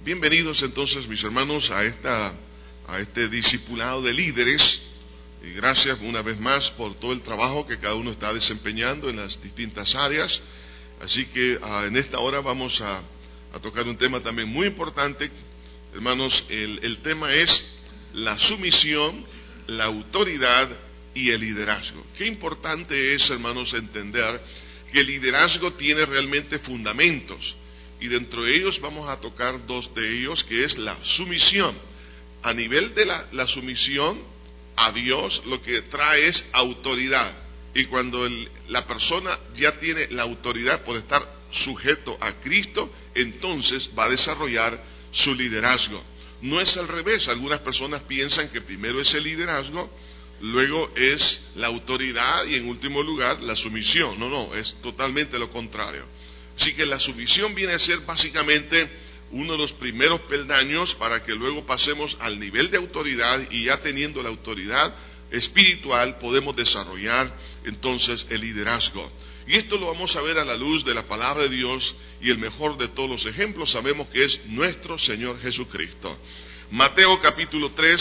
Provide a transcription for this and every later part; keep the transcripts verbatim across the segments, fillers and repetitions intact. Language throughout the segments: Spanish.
Bienvenidos entonces, mis hermanos, a esta a este discipulado de líderes, y gracias una vez más por todo el trabajo que cada uno está desempeñando en las distintas áreas. Así que uh, en esta hora vamos a, a tocar un tema también muy importante, hermanos. El, el tema es la sumisión, la autoridad y el liderazgo. Qué importante es, hermanos, entender que el liderazgo tiene realmente fundamentos, y dentro de ellos vamos a tocar dos de ellos, que es la sumisión. A nivel de la, la sumisión a Dios, lo que trae es autoridad, y cuando el, la persona ya tiene la autoridad por estar sujeto a Cristo, entonces va a desarrollar su liderazgo. No es al revés. Algunas personas piensan que primero es el liderazgo, luego es la autoridad y en último lugar la sumisión. No, no, es totalmente lo contrario. Así que la sumisión viene a ser básicamente uno de los primeros peldaños para que luego pasemos al nivel de autoridad, y ya teniendo la autoridad espiritual podemos desarrollar entonces el liderazgo. Y esto lo vamos a ver a la luz de la palabra de Dios, y el mejor de todos los ejemplos sabemos que es nuestro Señor Jesucristo. Mateo capítulo tres,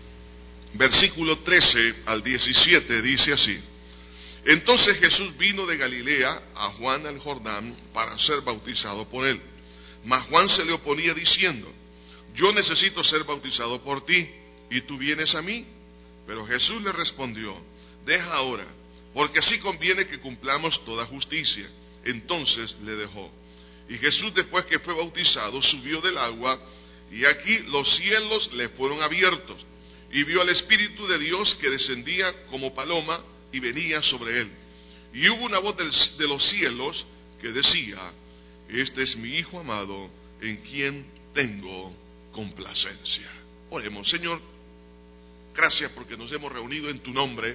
versículo trece al diecisiete, dice así: Entonces Jesús vino de Galilea a Juan al Jordán para ser bautizado por él. Mas Juan se le oponía diciendo: Yo necesito ser bautizado por ti, y tú vienes a mí. Pero Jesús le respondió: Deja ahora, porque así conviene que cumplamos toda justicia. Entonces le dejó. Y Jesús, después que fue bautizado, subió del agua, y aquí los cielos le fueron abiertos, y vio al Espíritu de Dios que descendía como paloma y venía sobre él. Y hubo una voz del, de los cielos que decía: Este es mi Hijo amado, en quien tengo complacencia. Oremos. Señor, gracias porque nos hemos reunido en tu nombre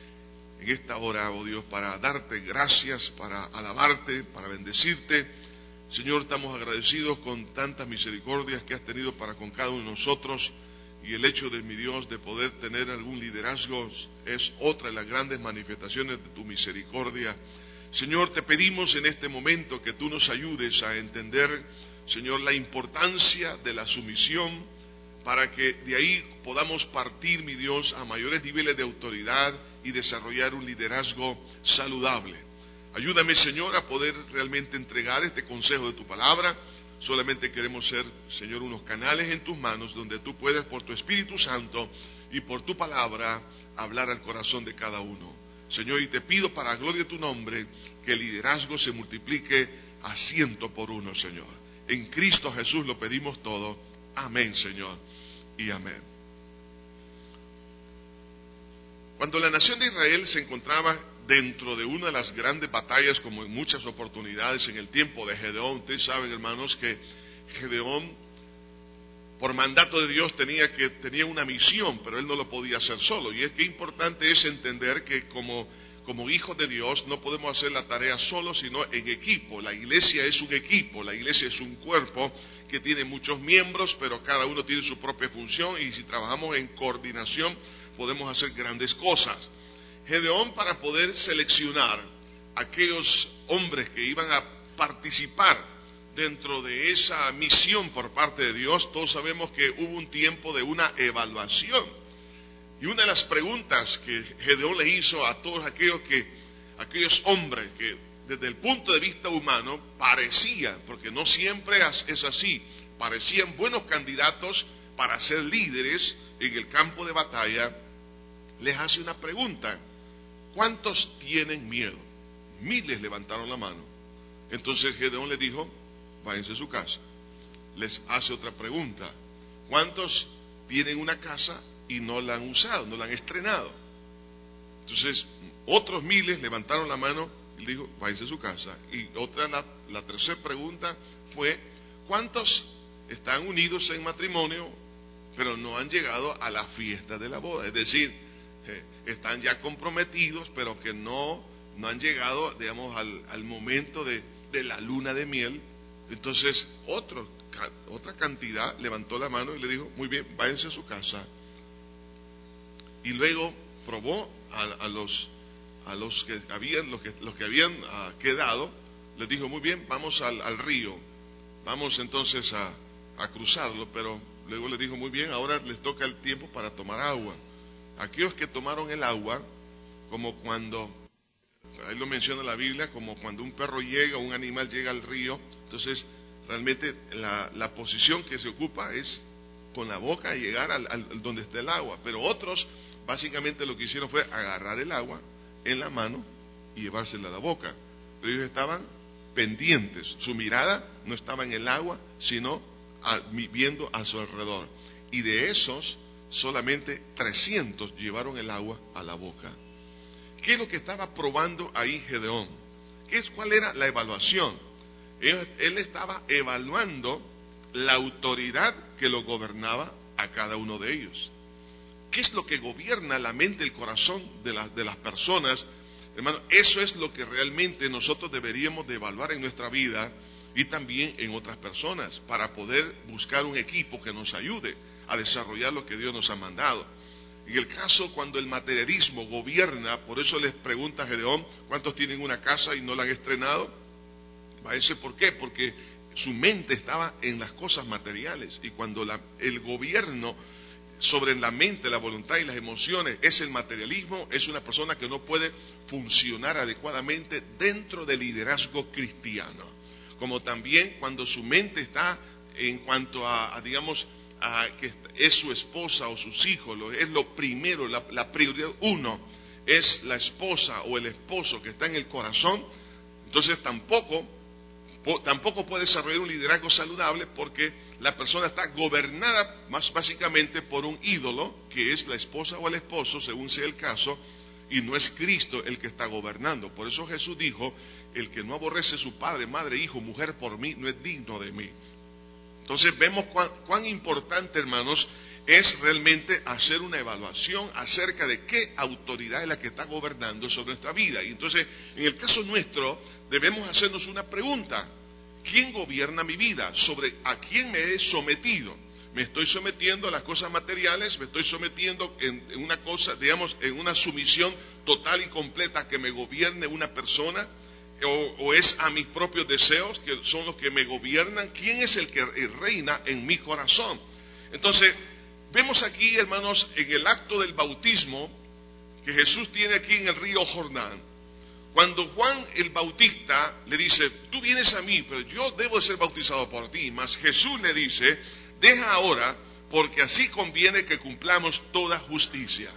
en esta hora, oh Dios, para darte gracias, para alabarte, para bendecirte. Señor, estamos agradecidos con tantas misericordias que has tenido para con cada uno de nosotros, y el hecho de, mi Dios, de poder tener algún liderazgo es otra de las grandes manifestaciones de tu misericordia. Señor, te pedimos en este momento que tú nos ayudes a entender, Señor, la importancia de la sumisión, para que de ahí podamos partir, mi Dios, a mayores niveles de autoridad y desarrollar un liderazgo saludable. Ayúdame, Señor, a poder realmente entregar este consejo de tu palabra. Solamente queremos ser, Señor, unos canales en tus manos, donde tú puedes, por tu Espíritu Santo y por tu palabra, hablar al corazón de cada uno. Señor, y te pido, para la gloria de tu nombre, que el liderazgo se multiplique a ciento por uno, Señor. En Cristo Jesús lo pedimos todo. Amén, Señor, y amén. Cuando la nación de Israel se encontraba dentro de una de las grandes batallas, como en muchas oportunidades en el tiempo de Gedeón, ustedes saben, hermanos, que Gedeón, por mandato de Dios, tenía que tenía una misión, pero él no lo podía hacer solo. Y es que importante es entender que como, como hijos de Dios no podemos hacer la tarea solo, sino en equipo. La iglesia es un equipo, la iglesia es un cuerpo que tiene muchos miembros, pero cada uno tiene su propia función, y si trabajamos en coordinación podemos hacer grandes cosas. Gedeón, para poder seleccionar aquellos hombres que iban a participar dentro de esa misión por parte de Dios, todos sabemos que hubo un tiempo de una evaluación. Y una de las preguntas que Gedeón le hizo a todos aquellos que, aquellos hombres que desde el punto de vista humano parecían, porque no siempre es así, parecían buenos candidatos para ser líderes en el campo de batalla, les hace una pregunta: ¿cuántos tienen miedo? Miles levantaron la mano. Entonces Gedeón les dijo: váyanse a su casa. Les hace otra pregunta: ¿cuántos tienen una casa y no la han usado, no la han estrenado? Entonces otros miles levantaron la mano y le dijo: váyanse a su casa. Y otra, la, la tercera pregunta fue: ¿cuántos están unidos en matrimonio pero no han llegado a la fiesta de la boda? Es decir, eh, están ya comprometidos, pero que no, no han llegado, digamos, al, al momento de, de la luna de miel. Entonces otro, otra cantidad levantó la mano y le dijo: muy bien, váyanse a su casa. Y luego probó a, a los a los que habían los que, los que habían uh, quedado, les dijo: muy bien, vamos al, al río, vamos entonces a, a cruzarlo, pero luego le dijo, muy bien, ahora les toca el tiempo para tomar agua. Aquellos que tomaron el agua, como cuando, ahí lo menciona la Biblia, como cuando un perro llega, un animal llega al río, entonces realmente la, la posición que se ocupa es con la boca llegar al, al donde está el agua, pero otros básicamente lo que hicieron fue agarrar el agua en la mano y llevársela a la boca, pero ellos estaban pendientes, su mirada no estaba en el agua, sino a, viendo a su alrededor, y de esos solamente trescientos llevaron el agua a la boca. ¿Qué es lo que estaba probando ahí Gedeón? ¿Qué es, cuál era la evaluación? Él, él estaba evaluando la autoridad que lo gobernaba a cada uno de ellos. ¿Qué es lo que gobierna la mente y el corazón de, la, de las personas? Hermano, eso es lo que realmente nosotros deberíamos de evaluar en nuestra vida y también en otras personas, para poder buscar un equipo que nos ayude a desarrollar lo que Dios nos ha mandado. En el caso cuando el materialismo gobierna, por eso les pregunta a Gedeón, ¿cuántos tienen una casa y no la han estrenado? ¿Va ese por qué? Porque su mente estaba en las cosas materiales, y cuando la, el gobierno sobre la mente, la voluntad y las emociones es el materialismo, es una persona que no puede funcionar adecuadamente dentro del liderazgo cristiano. Como también cuando su mente está en cuanto a, a digamos, a que es su esposa o sus hijos, lo, es lo primero, la, la prioridad uno es la esposa o el esposo que está en el corazón, entonces tampoco tampoco puede desarrollar un liderazgo saludable, porque la persona está gobernada más básicamente por un ídolo, que es la esposa o el esposo, según sea el caso, y no es Cristo el que está gobernando. Por eso Jesús dijo, el que no aborrece a su padre, madre, hijo, mujer por mí, no es digno de mí. Entonces vemos cuán, cuán importante, hermanos, es realmente hacer una evaluación acerca de qué autoridad es la que está gobernando sobre nuestra vida. Y entonces, en el caso nuestro, debemos hacernos una pregunta: ¿quién gobierna mi vida? ¿Sobre a quién me he sometido? ¿Me estoy sometiendo a las cosas materiales? ¿Me estoy sometiendo en, en una cosa, digamos, en una sumisión total y completa a que me gobierne una persona? O, ¿O es a mis propios deseos que son los que me gobiernan? ¿Quién es el que reina en mi corazón? Entonces, vemos aquí, hermanos, en el acto del bautismo que Jesús tiene aquí en el río Jordán, cuando Juan el Bautista le dice, tú vienes a mí, pero yo debo ser bautizado por ti, mas Jesús le dice, deja ahora, porque así conviene que cumplamos toda justicia.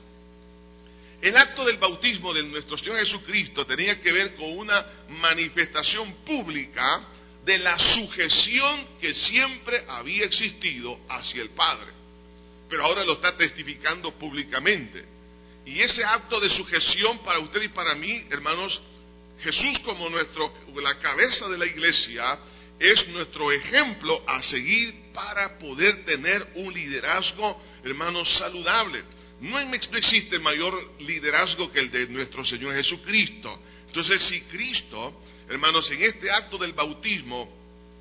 El acto del bautismo de nuestro Señor Jesucristo tenía que ver con una manifestación pública de la sujeción que siempre había existido hacia el Padre, pero ahora lo está testificando públicamente. Y ese acto de sujeción para usted y para mí, hermanos, Jesús como nuestro, la cabeza de la iglesia, es nuestro ejemplo a seguir para poder tener un liderazgo, hermanos, saludable. No existe mayor liderazgo que el de nuestro Señor Jesucristo. Entonces, si Cristo, hermanos, en este acto del bautismo,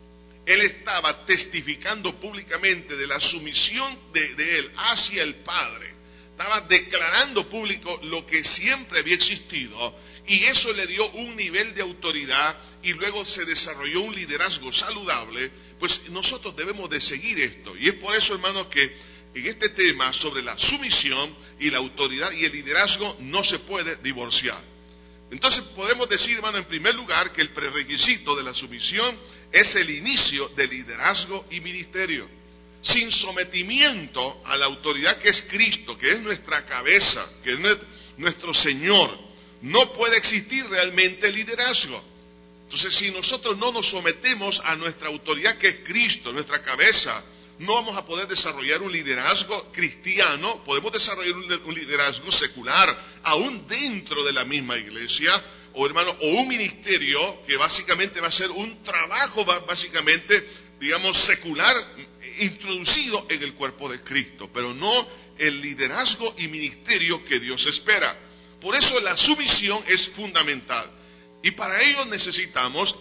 Él estaba testificando públicamente de la sumisión de, de Él hacia el Padre, estaba declarando público lo que siempre había existido, y eso le dio un nivel de autoridad, y luego se desarrolló un liderazgo saludable. Pues nosotros debemos de seguir esto, y es por eso, hermanos, que en este tema sobre la sumisión y la autoridad y el liderazgo no se puede divorciar. Entonces podemos decir, hermano, en primer lugar, que el prerequisito de la sumisión es el inicio del liderazgo y ministerio. Sin sometimiento a la autoridad que es Cristo, que es nuestra cabeza, que es nuestro Señor, no puede existir realmente liderazgo. Entonces, si nosotros no nos sometemos a nuestra autoridad que es Cristo, nuestra cabeza, no vamos a poder desarrollar un liderazgo cristiano. Podemos desarrollar un liderazgo secular, aún dentro de la misma iglesia, o hermano, o un ministerio que básicamente va a ser un trabajo básicamente, digamos, secular, introducido en el cuerpo de Cristo, pero no el liderazgo y ministerio que Dios espera. Por eso la sumisión es fundamental, y para ello necesitamos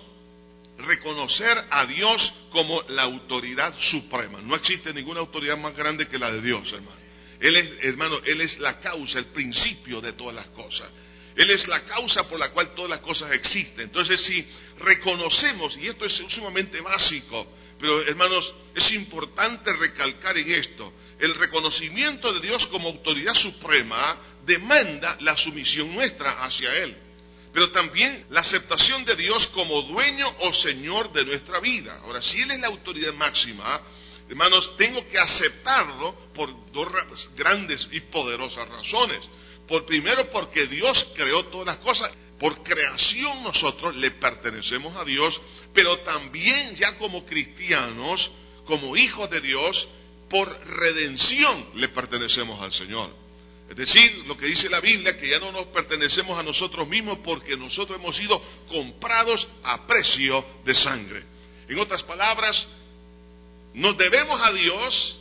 reconocer a Dios como la autoridad suprema. No existe ninguna autoridad más grande que la de Dios, hermano. Él es, hermano, Él es la causa, el principio de todas las cosas. Él es la causa por la cual todas las cosas existen. Entonces, si reconocemos, y esto es sumamente básico, Pero hermanos, es importante recalcar en esto, el reconocimiento de Dios como autoridad suprema demanda la sumisión nuestra hacia Él, pero también la aceptación de Dios como dueño o señor de nuestra vida. Ahora, si Él es la autoridad máxima, hermanos, tengo que aceptarlo por dos grandes y poderosas razones. Por primero, porque Dios creó todas las cosas. Por creación nosotros le pertenecemos a Dios, pero también ya como cristianos, como hijos de Dios, por redención le pertenecemos al Señor. Es decir, lo que dice la Biblia, que ya no nos pertenecemos a nosotros mismos porque nosotros hemos sido comprados a precio de sangre. En otras palabras, nos debemos a Dios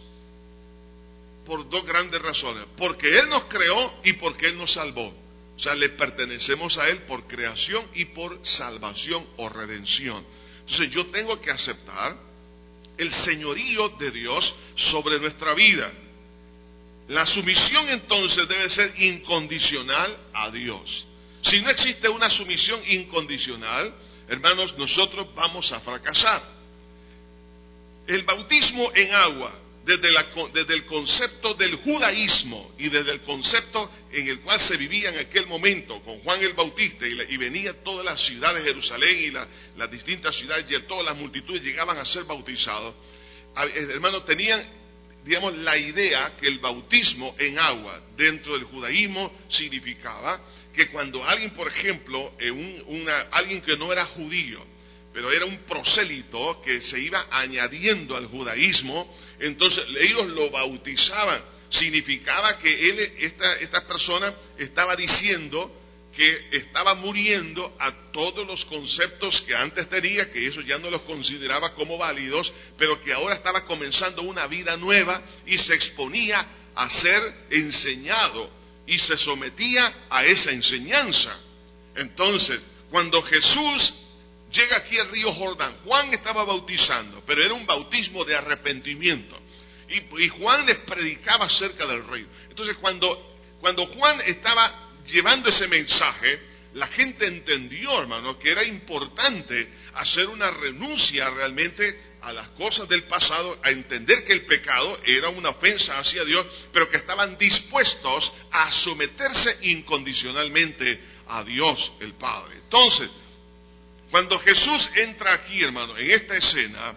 por dos grandes razones: porque Él nos creó y porque Él nos salvó. O sea, le pertenecemos a Él por creación y por salvación o redención. Entonces yo tengo que aceptar el señorío de Dios sobre nuestra vida. La sumisión entonces debe ser incondicional a Dios. Si no existe una sumisión incondicional, hermanos, nosotros vamos a fracasar. El bautismo en agua, desde, la, desde el concepto del judaísmo y desde el concepto en el cual se vivía en aquel momento con Juan el Bautista, y, la, y venía todas las ciudades de Jerusalén y la, las distintas ciudades, y todas las multitudes llegaban a ser bautizados, hermanos, tenían, digamos, la idea que el bautismo en agua dentro del judaísmo significaba que cuando alguien, por ejemplo, un, una, alguien que no era judío, pero era un prosélito que se iba añadiendo al judaísmo, entonces ellos lo bautizaban. Significaba que él, esta, esta persona estaba diciendo que estaba muriendo a todos los conceptos que antes tenía, que eso ya no los consideraba como válidos, pero que ahora estaba comenzando una vida nueva y se exponía a ser enseñado y se sometía a esa enseñanza. Entonces, cuando Jesús llega aquí al río Jordán, Juan estaba bautizando, pero era un bautismo de arrepentimiento. Y, y Juan les predicaba acerca del reino. Entonces, cuando, cuando Juan estaba llevando ese mensaje, la gente entendió, hermano, que era importante hacer una renuncia realmente a las cosas del pasado, a entender que el pecado era una ofensa hacia Dios, pero que estaban dispuestos a someterse incondicionalmente a Dios el Padre. Entonces, cuando Jesús entra aquí, hermano, en esta escena,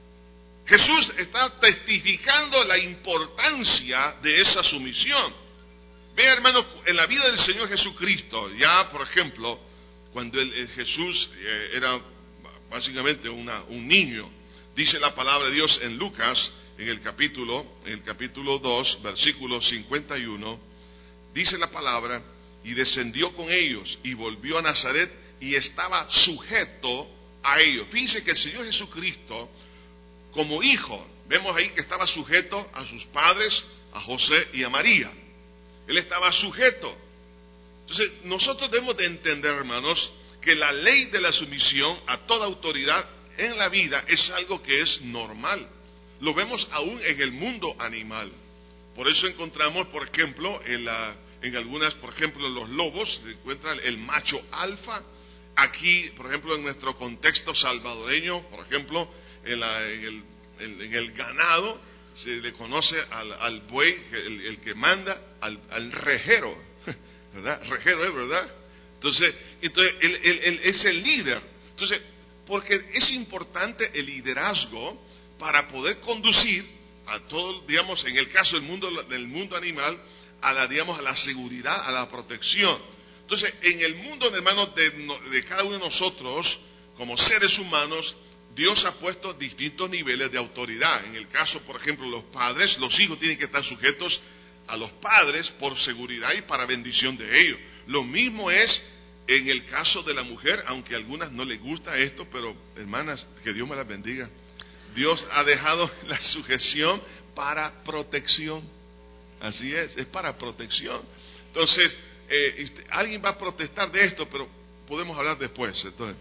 Jesús está testificando la importancia de esa sumisión. Vea, hermano, en la vida del Señor Jesucristo, ya por ejemplo, cuando el, el Jesús eh, era básicamente una, un niño, dice la palabra de Dios en Lucas, en el capítulo, en el capítulo dos, versículo cincuenta y uno, dice la palabra: y descendió con ellos y volvió a Nazaret y estaba sujeto a ellos. Fíjense que el Señor Jesucristo, como hijo, vemos ahí que estaba sujeto a sus padres, a José y a María. Él estaba sujeto. Entonces, nosotros debemos de entender, hermanos, que la ley de la sumisión a toda autoridad en la vida es algo que es normal. Lo vemos aún en el mundo animal. Por eso encontramos, por ejemplo, en, la, en algunas, por ejemplo, en los lobos, se encuentra el macho alfa. Aquí, por ejemplo, en nuestro contexto salvadoreño, por ejemplo, en, la, en, el, en, en el ganado, se le conoce al, al buey, el, el que manda, al, al rejero, ¿verdad? Rejero es, ¿verdad? Entonces, entonces él, él, él es el líder. Entonces, porque es importante el liderazgo para poder conducir a todo, digamos, en el caso del mundo, del mundo animal, a la, digamos, a la seguridad, a la protección. Entonces, en el mundo, hermanos, de, de cada uno de nosotros, como seres humanos, Dios ha puesto distintos niveles de autoridad. En el caso, por ejemplo, los padres, los hijos tienen que estar sujetos a los padres por seguridad y para bendición de ellos. Lo mismo es en el caso de la mujer, aunque a algunas no les gusta esto, pero hermanas, que Dios me las bendiga. Dios ha dejado la sujeción para protección. Así es, es para protección. Entonces, eh, alguien va a protestar de esto, pero podemos hablar después. Entonces,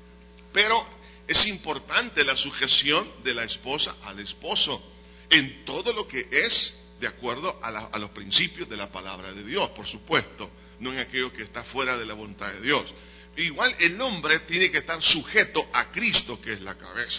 pero es importante la sujeción de la esposa al esposo en todo lo que es de acuerdo a, la, a los principios de la palabra de Dios, por supuesto, no en aquello que está fuera de la voluntad de Dios. Igual el hombre tiene que estar sujeto a Cristo, que es la cabeza.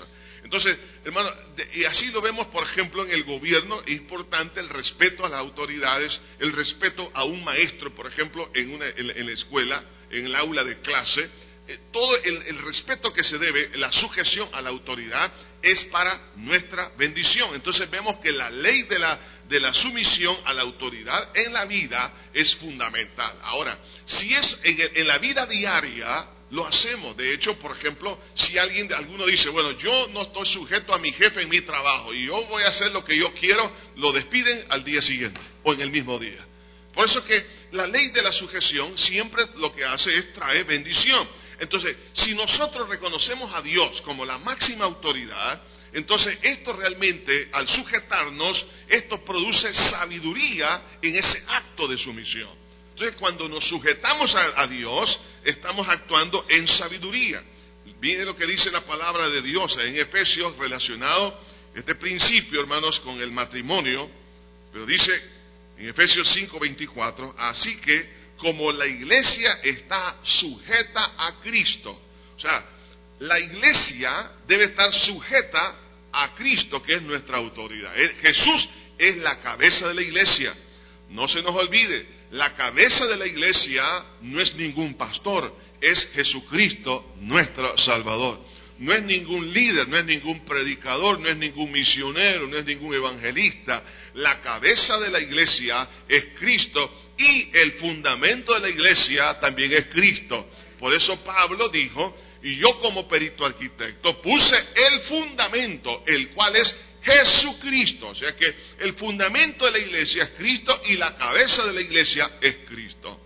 Entonces, hermano, de, y así lo vemos, por ejemplo, en el gobierno. Es importante el respeto a las autoridades, el respeto a un maestro, por ejemplo, en, una, en, en la escuela, en el aula de clase. Eh, todo el, el respeto que se debe, la sujeción a la autoridad, es para nuestra bendición. Entonces vemos que la ley de la, de la sumisión a la autoridad en la vida es fundamental. Ahora, si es en, en la vida diaria, lo hacemos. De hecho, por ejemplo, si alguien, alguno dice, bueno, yo no estoy sujeto a mi jefe en mi trabajo y yo voy a hacer lo que yo quiero, lo despiden al día siguiente o en el mismo día. Por eso que la ley de la sujeción siempre lo que hace es traer bendición. Entonces, si nosotros reconocemos a Dios como la máxima autoridad, entonces esto realmente, al sujetarnos, esto produce sabiduría en ese acto de sumisión. Entonces, cuando nos sujetamos a, a Dios, estamos actuando en sabiduría. Viene lo que dice la palabra de Dios en Efesios, relacionado este principio, hermanos, con el matrimonio. Pero dice en Efesios cinco veinticuatro, así que como la iglesia está sujeta a Cristo, o sea, la iglesia debe estar sujeta a Cristo, que es nuestra autoridad. Jesús es la cabeza de la iglesia. No se nos olvide, la cabeza de la iglesia no es ningún pastor, es Jesucristo, nuestro Salvador. No es ningún líder, no es ningún predicador, no es ningún misionero, no es ningún evangelista. La cabeza de la iglesia es Cristo y el fundamento de la iglesia también es Cristo. Por eso Pablo dijo, y yo como perito arquitecto puse el fundamento, el cual es Jesucristo. O sea que el fundamento de la iglesia es Cristo y la cabeza de la iglesia es Cristo.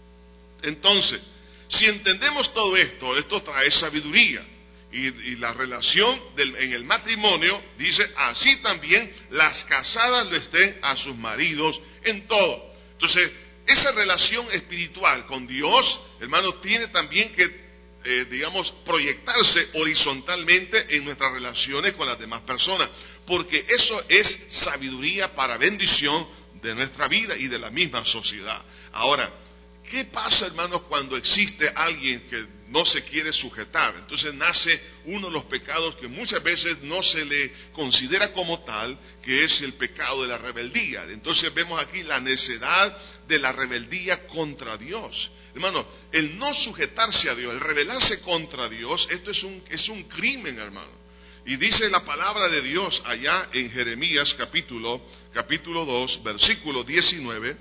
Entonces, si entendemos todo esto, esto trae sabiduría. Y, y la relación del, en el matrimonio, dice, así también las casadas lo estén a sus maridos en todo. Entonces, esa relación espiritual con Dios, hermanos, tiene también que, eh, digamos, proyectarse horizontalmente en nuestras relaciones con las demás personas, porque eso es sabiduría para bendición de nuestra vida y de la misma sociedad. Ahora, ¿qué pasa, hermanos, cuando existe alguien que no se quiere sujetar? Entonces nace uno de los pecados que muchas veces no se le considera como tal, que es el pecado de la rebeldía. Entonces vemos aquí la necedad de la rebeldía contra Dios. Hermano, el no sujetarse a Dios, el rebelarse contra Dios, esto es un, es un crimen, hermano. Y dice la palabra de Dios allá en Jeremías capítulo, capítulo dos, versículo diecinueve,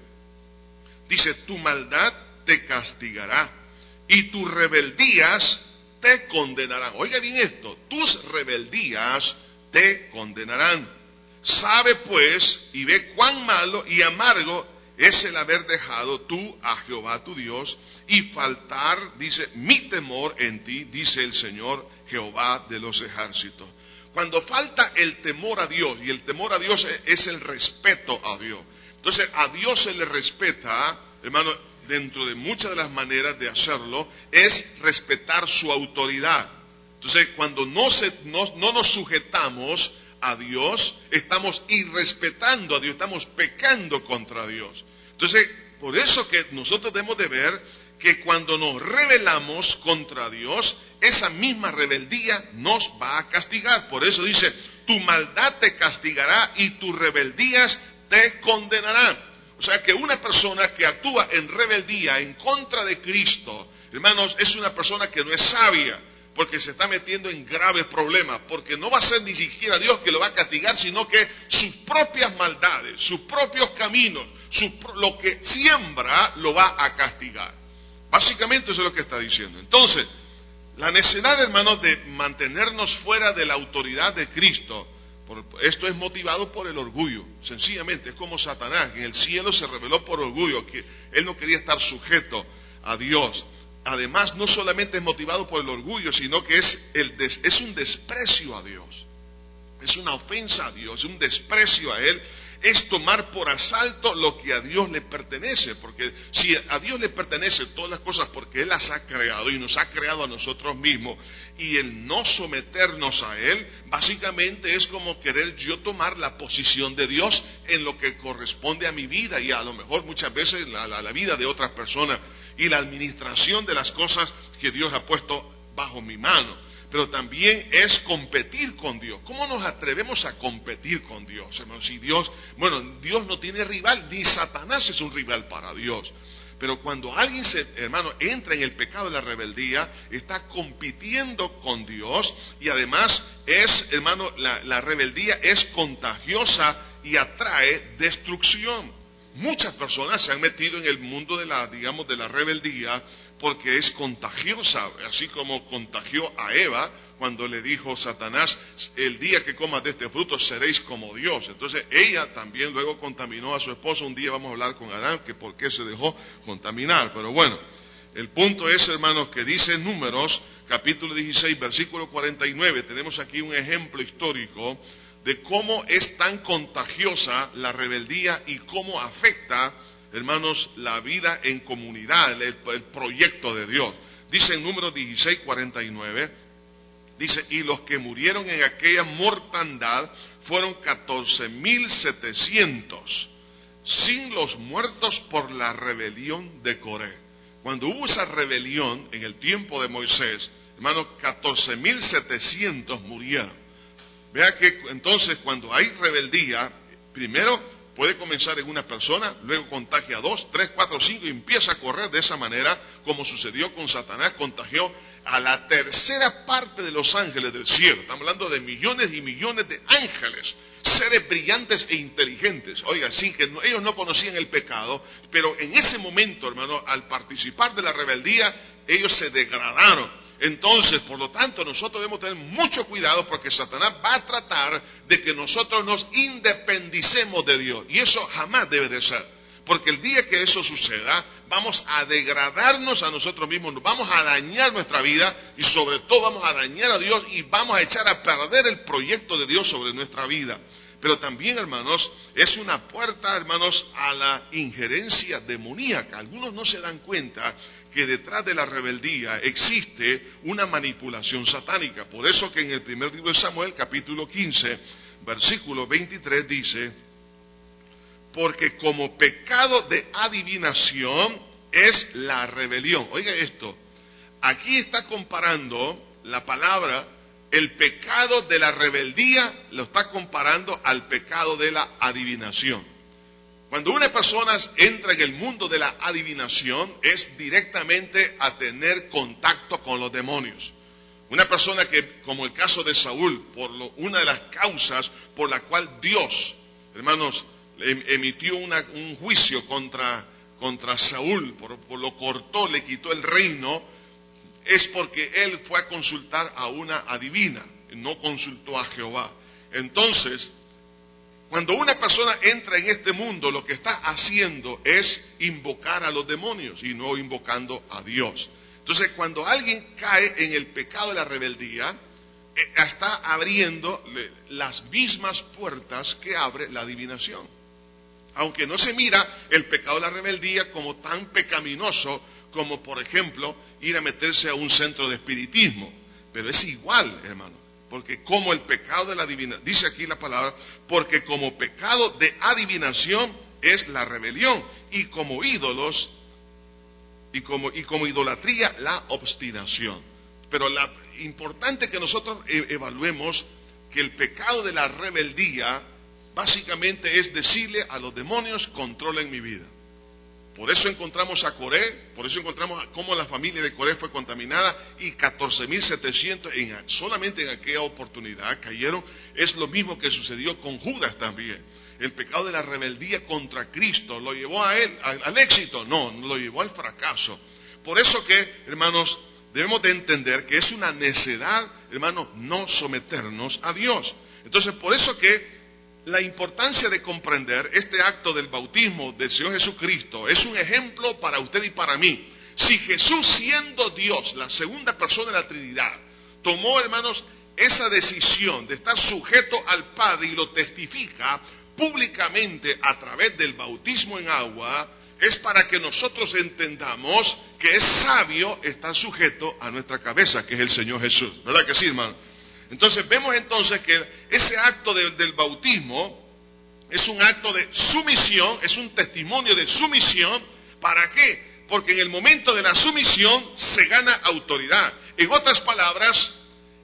dice, tu maldad te castigará y tus rebeldías te condenarán. Oiga bien esto, tus rebeldías te condenarán. Sabe pues y ve cuán malo y amargo es el haber dejado tú a Jehová tu Dios y faltar, dice, mi temor en ti, dice el Señor Jehová de los ejércitos. Cuando falta el temor a Dios, y el temor a Dios es el respeto a Dios. Entonces a Dios se le respeta, hermano, dentro de muchas de las maneras de hacerlo, es respetar su autoridad. Entonces cuando no, se, no, no nos sujetamos a Dios, estamos irrespetando a Dios, estamos pecando contra Dios. Entonces, por eso que nosotros debemos de ver que cuando nos rebelamos contra Dios, esa misma rebeldía nos va a castigar. Por eso dice, tu maldad te castigará y tus rebeldías te condenarán. O sea que una persona que actúa en rebeldía en contra de Cristo, hermanos, es una persona que no es sabia, porque se está metiendo en graves problemas, porque no va a ser ni siquiera Dios que lo va a castigar, sino que sus propias maldades, sus propios caminos, su, lo que siembra lo va a castigar. Básicamente eso es lo que está diciendo. Entonces, la necesidad, hermanos, de mantenernos fuera de la autoridad de Cristo, por, esto es motivado por el orgullo, sencillamente, es como Satanás, que en el cielo se rebeló por orgullo, que él no quería estar sujeto a Dios. Además, no solamente es motivado por el orgullo, sino que es, el des, es un desprecio a Dios. Es una ofensa a Dios, es un desprecio a Él. Es tomar por asalto lo que a Dios le pertenece. Porque si a Dios le pertenecen todas las cosas porque Él las ha creado y nos ha creado a nosotros mismos, y el no someternos a Él, básicamente es como querer yo tomar la posición de Dios en lo que corresponde a mi vida y a lo mejor muchas veces la, la, la vida de otras personas y la administración de las cosas que Dios ha puesto bajo mi mano. pero también es competir con Dios. ¿Cómo nos atrevemos a competir con Dios, hermanos? Si Dios, bueno, Dios no tiene rival, ni Satanás es un rival para Dios. Pero cuando alguien, se, hermano, entra en el pecado de la rebeldía, está compitiendo con Dios, y además es, hermano, la, la rebeldía es contagiosa y atrae destrucción. Muchas personas se han metido en el mundo de la, digamos, de la rebeldía porque es contagiosa, así como contagió a Eva cuando le dijo Satanás: el día que comas de este fruto seréis como Dios. Entonces ella también luego contaminó a su esposo. Un día vamos a hablar con Adán que por qué se dejó contaminar, pero bueno, el punto es, hermanos, que dice Números capítulo dieciséis versículo cuarenta y nueve, tenemos aquí un ejemplo histórico de cómo es tan contagiosa la rebeldía y cómo afecta, hermanos, la vida en comunidad, el, el proyecto de Dios. Dice en Números dieciséis cuarenta y nueve, dice: y los que murieron en aquella mortandad fueron catorce mil setecientos, sin los muertos por la rebelión de Coré. Cuando hubo esa rebelión en el tiempo de Moisés, hermanos, catorce mil setecientos murieron. Vea que entonces cuando hay rebeldía, primero puede comenzar en una persona, luego contagia a dos, tres, cuatro, cinco y empieza a correr de esa manera, como sucedió con Satanás. Contagió a la tercera parte de los ángeles del cielo. Estamos hablando de millones y millones de ángeles, seres brillantes e inteligentes. Oiga, sí, que no, ellos no conocían el pecado, pero en ese momento, hermano, al participar de la rebeldía, ellos se degradaron. Entonces, por lo tanto, nosotros debemos tener mucho cuidado, porque Satanás va a tratar de que nosotros nos independicemos de Dios, y eso jamás debe de ser, porque el día que eso suceda, vamos a degradarnos a nosotros mismos, vamos a dañar nuestra vida, y sobre todo vamos a dañar a Dios, y vamos a echar a perder el proyecto de Dios sobre nuestra vida. Pero también, hermanos, es una puerta, hermanos, a la injerencia demoníaca. Algunos no se dan cuenta que detrás de la rebeldía existe una manipulación satánica. Por eso que en el primer libro de Samuel, capítulo quince, versículo veintitrés, dice: porque como pecado de adivinación es la rebelión. Oiga esto, aquí está comparando la palabra, el pecado de la rebeldía, lo está comparando al pecado de la adivinación. Cuando una persona entra en el mundo de la adivinación, es directamente a tener contacto con los demonios. Una persona que, como el caso de Saúl, por lo, una de las causas por la cual Dios, hermanos, emitió una, un juicio contra, contra Saúl, por, por lo cortó, le quitó el reino, es porque él fue a consultar a una adivina, no consultó a Jehová. Entonces, cuando una persona entra en este mundo, lo que está haciendo es invocar a los demonios y no invocando a Dios. Entonces, cuando alguien cae en el pecado de la rebeldía, está abriendo las mismas puertas que abre la adivinación. Aunque no se mira el pecado de la rebeldía como tan pecaminoso como, por ejemplo, ir a meterse a un centro de espiritismo, pero es igual, hermano. Porque como el pecado de la adivinación, dice aquí la palabra, porque como pecado de adivinación es la rebelión, y como ídolos, y como, y como idolatría la obstinación. Pero la importante que nosotros evaluemos que el pecado de la rebeldía básicamente es decirle a los demonios: controlen mi vida. Por eso encontramos a Coré, por eso encontramos cómo la familia de Coré fue contaminada, y catorce mil setecientos en, solamente en aquella oportunidad cayeron. Es lo mismo que sucedió con Judas también. El pecado de la rebeldía contra Cristo lo llevó a él al, al éxito, no, lo llevó al fracaso. Por eso que, hermanos, debemos de entender que es una necedad, hermanos, no someternos a Dios. Entonces, por eso que la importancia de comprender este acto del bautismo del Señor Jesucristo es un ejemplo para usted y para mí. Si Jesús, siendo Dios, la segunda persona de la Trinidad, tomó, hermanos, esa decisión de estar sujeto al Padre y lo testifica públicamente a través del bautismo en agua, es para que nosotros entendamos que es sabio estar sujeto a nuestra cabeza, que es el Señor Jesús. ¿Verdad que sí, hermano? Entonces vemos entonces que ese acto de, del bautismo es un acto de sumisión, es un testimonio de sumisión. ¿Para qué? Porque en el momento de la sumisión se gana autoridad. En otras palabras,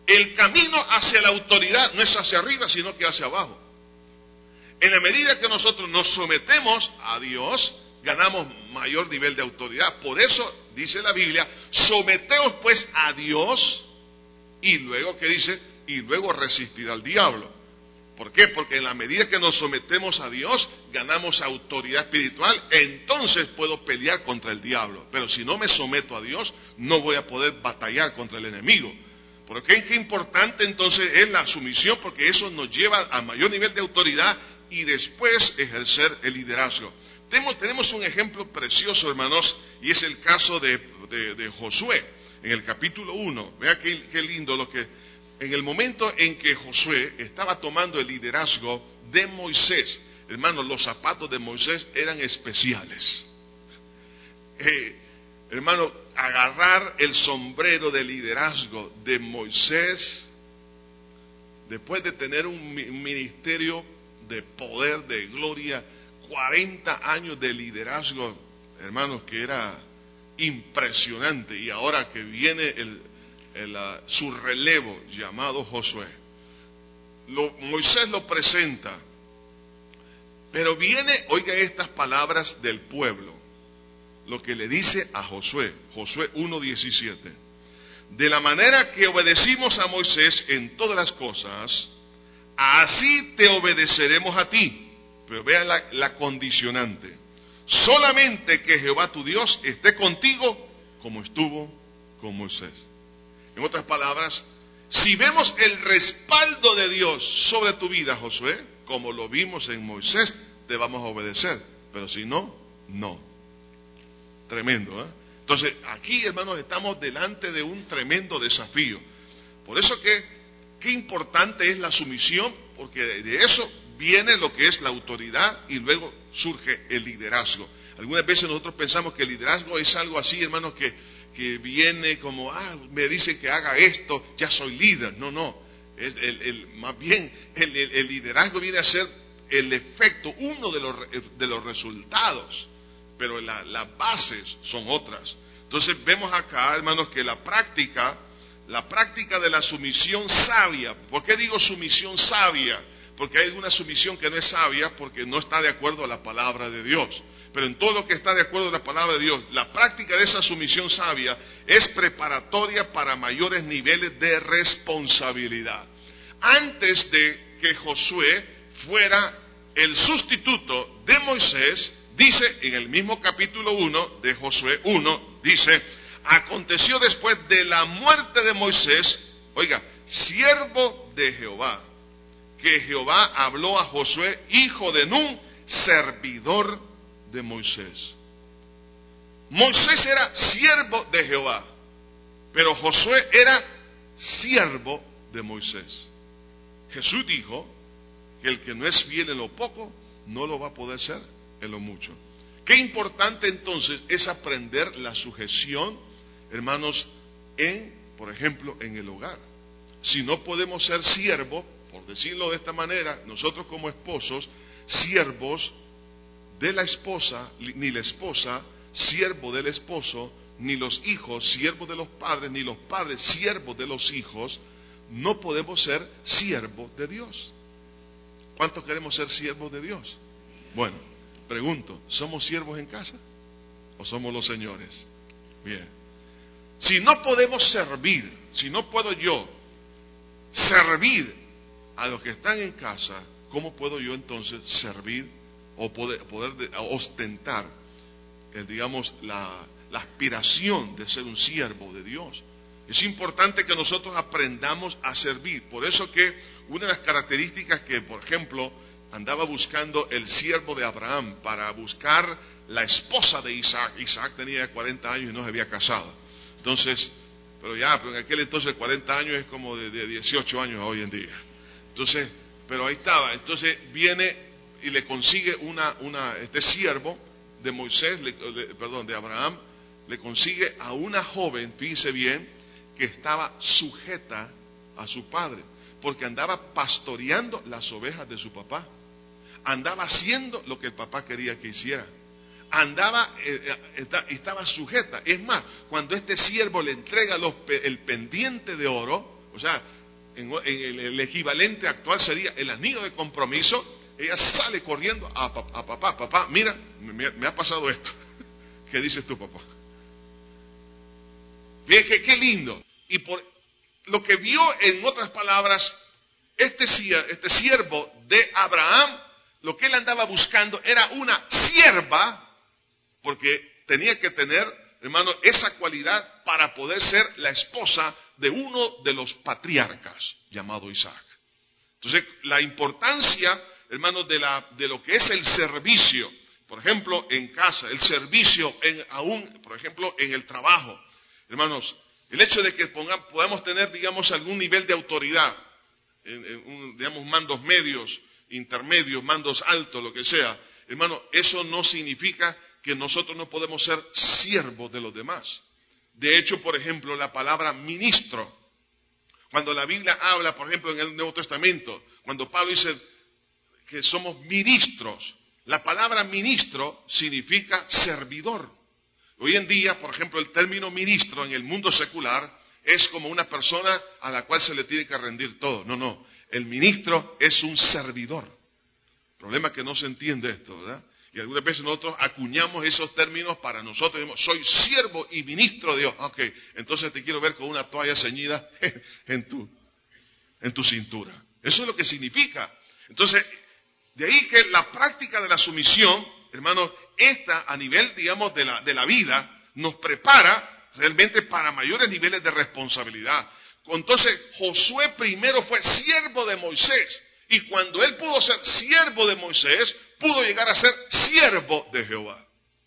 el camino hacia la autoridad no es hacia arriba, sino que hacia abajo. En la medida que nosotros nos sometemos a Dios, ganamos mayor nivel de autoridad. Por eso dice la Biblia, someteos pues a Dios, y luego, ¿qué dice? Y luego resistir al diablo. ¿Por qué? Porque en la medida que nos sometemos a Dios, ganamos autoridad espiritual, entonces puedo pelear contra el diablo. Pero si no me someto a Dios, no voy a poder batallar contra el enemigo. ¿Por qué? Qué importante entonces es la sumisión, porque eso nos lleva a mayor nivel de autoridad y después ejercer el liderazgo. Tenemos, tenemos un ejemplo precioso, hermanos, y es el caso de, de, de Josué, en el capítulo uno. Vea qué, qué lindo lo que... En el momento en que Josué estaba tomando el liderazgo de Moisés, hermanos, los zapatos de Moisés eran especiales. Eh, hermano, agarrar el sombrero de liderazgo de Moisés, después de tener un ministerio de poder, de gloria, cuarenta años de liderazgo, hermanos, que era impresionante, y ahora que viene el, el, uh, su relevo llamado Josué, lo, Moisés lo presenta, pero viene, oiga estas palabras del pueblo, lo que le dice a Josué, Josué uno diecisiete, de la manera que obedecimos a Moisés en todas las cosas, así te obedeceremos a ti. Pero vean la, la condicionante. Solamente que Jehová tu Dios esté contigo como estuvo con Moisés. En otras palabras, si vemos el respaldo de Dios sobre tu vida, Josué, como lo vimos en Moisés, te vamos a obedecer. Pero si no, no. Tremendo, ¿eh? Entonces, aquí, hermanos, estamos delante de un tremendo desafío. Por eso que, qué importante es la sumisión, porque de eso viene lo que es la autoridad y luego surge el liderazgo. Algunas veces nosotros pensamos que el liderazgo es algo así, hermanos, que, que viene como, ah, me dicen que haga esto, ya soy líder. No, no. Es el, el, más bien, el, el, el liderazgo viene a ser el efecto, uno de los, de los resultados, pero la, las bases son otras. Entonces vemos acá, hermanos, que la práctica, la práctica de la sumisión sabia. ¿Por qué digo sumisión sabia? Porque hay una sumisión que no es sabia porque no está de acuerdo a la palabra de Dios. Pero en todo lo que está de acuerdo a la palabra de Dios, la práctica de esa sumisión sabia es preparatoria para mayores niveles de responsabilidad. Antes de que Josué fuera el sustituto de Moisés, dice en el mismo capítulo uno de Josué uno, dice, aconteció después de la muerte de Moisés, oiga, siervo de Jehová, que Jehová habló a Josué, hijo de Nun, servidor de Moisés. Moisés era siervo de Jehová, pero Josué era siervo de Moisés. Jesús dijo que el que no es fiel en lo poco, no lo va a poder ser en lo mucho. Qué importante entonces es aprender la sujeción, hermanos, en, por ejemplo, en el hogar. Si no podemos ser siervos, por decirlo de esta manera, nosotros como esposos, siervos de la esposa, ni la esposa, siervo del esposo, ni los hijos, siervos de los padres, ni los padres, siervos de los hijos, no podemos ser siervos de Dios. ¿Cuántos queremos ser siervos de Dios? Bueno, pregunto, ¿somos siervos en casa o somos los señores? Bien. Si no podemos servir, si no puedo yo servir a los que están en casa, ¿cómo puedo yo entonces servir o poder, poder de, ostentar, el, digamos, la, la aspiración de ser un siervo de Dios? Es importante que nosotros aprendamos a servir. Por eso que una de las características que, por ejemplo, andaba buscando el siervo de Abraham para buscar la esposa de Isaac. Isaac tenía cuarenta años y no se había casado. Entonces, pero ya, pero en aquel entonces cuarenta años es como de, de dieciocho años hoy en día. Entonces, pero ahí estaba. Entonces viene y le consigue una, una, este siervo de Moisés, le, de, perdón, de Abraham, le consigue a una joven, fíjense bien, que estaba sujeta a su padre, porque andaba pastoreando las ovejas de su papá. Andaba haciendo lo que el papá quería que hiciera. Andaba, eh, estaba sujeta. Es más, cuando este siervo le entrega los, el pendiente de oro, o sea, en, en el, el equivalente actual sería el anillo de compromiso, ella sale corriendo a, a papá, papá, mira, me, me ha pasado esto. ¿Qué dices tú, papá? Fíjate qué lindo. Y por lo que vio, en otras palabras, este, este siervo de Abraham, lo que él andaba buscando era una sierva, porque tenía que tener, hermano, esa cualidad para poder ser la esposa de uno de los patriarcas, llamado Isaac. Entonces, la importancia, hermano, de, la, de lo que es el servicio, por ejemplo, en casa, el servicio, en, aún, por ejemplo, en el trabajo. Hermanos, el hecho de que ponga, podamos tener, digamos, algún nivel de autoridad, en, en un, digamos, mandos medios, intermedios, mandos altos, lo que sea, hermano, eso no significa que nosotros no podemos ser siervos de los demás. De hecho, por ejemplo, la palabra ministro, cuando la Biblia habla, por ejemplo, en el Nuevo Testamento, cuando Pablo dice que somos ministros, la palabra ministro significa servidor. Hoy en día, por ejemplo, el término ministro en el mundo secular es como una persona a la cual se le tiene que rendir todo. No, no, el ministro es un servidor. El problema es que no se entiende esto, ¿verdad? Y algunas veces nosotros acuñamos esos términos para nosotros. Decimos, soy siervo y ministro de Dios. Ok, entonces te quiero ver con una toalla ceñida en tu, en tu cintura. Eso es lo que significa. Entonces, de ahí que la práctica de la sumisión, hermanos, esta a nivel, digamos, de la, de la vida, nos prepara realmente para mayores niveles de responsabilidad. Entonces, Josué primero fue siervo de Moisés. Y cuando él pudo ser siervo de Moisés, pudo llegar a ser siervo de Jehová.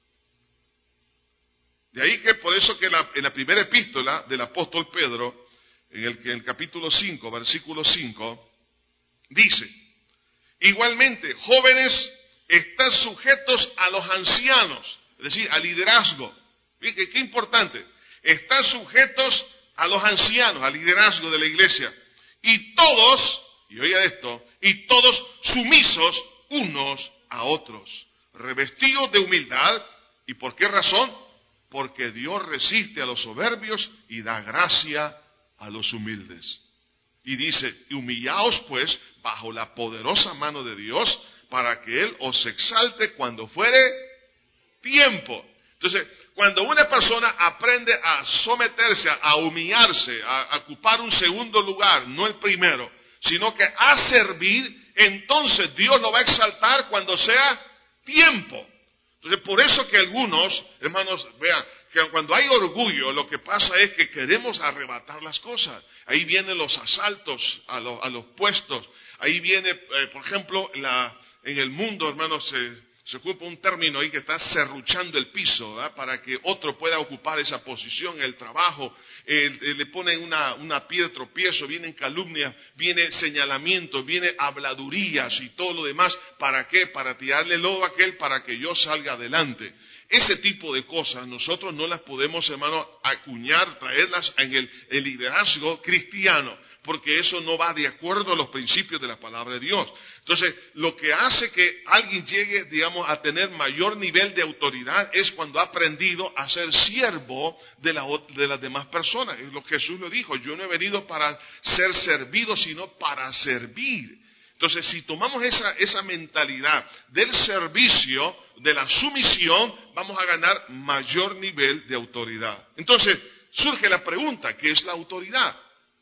De ahí que por eso que la, en la primera epístola del apóstol Pedro, en el, en el capítulo cinco, versículo cinco, dice, igualmente, jóvenes, están sujetos a los ancianos, es decir, al liderazgo. Fíjate, qué importante. Están sujetos a los ancianos, al liderazgo de la iglesia. Y todos, y oiga esto, y todos sumisos unos a otros, revestidos de humildad. ¿Y por qué razón? Porque Dios resiste a los soberbios y da gracia a los humildes. Y dice, humillaos pues bajo la poderosa mano de Dios, para que Él os exalte cuando fuere tiempo. Entonces, cuando una persona aprende a someterse, a humillarse, a, a ocupar un segundo lugar, no el primero, sino que a servir, entonces Dios lo va a exaltar cuando sea tiempo. Entonces, por eso que algunos, hermanos, vean, que cuando hay orgullo, lo que pasa es que queremos arrebatar las cosas. Ahí vienen los asaltos a, lo, a los puestos. Ahí viene, eh, por ejemplo, la, en el mundo, hermanos, se, se ocupa un término ahí que está serruchando el piso, ¿verdad? Para que otro pueda ocupar esa posición en el trabajo. Eh, eh, le ponen una, una piedra de tropiezo, vienen calumnias, viene señalamientos, viene habladurías y todo lo demás. ¿Para qué? Para tirarle lodo a aquel para que yo salga adelante. Ese tipo de cosas nosotros no las podemos, hermano, acuñar, traerlas en el, el liderazgo cristiano, porque eso no va de acuerdo a los principios de la palabra de Dios. Entonces, lo que hace que alguien llegue, digamos, a tener mayor nivel de autoridad es cuando ha aprendido a ser siervo de, la, de las demás personas. Es lo que Jesús lo dijo, yo no he venido para ser servido, sino para servir. Entonces, si tomamos esa, esa mentalidad del servicio, de la sumisión, vamos a ganar mayor nivel de autoridad. Entonces, surge la pregunta, ¿qué es la autoridad?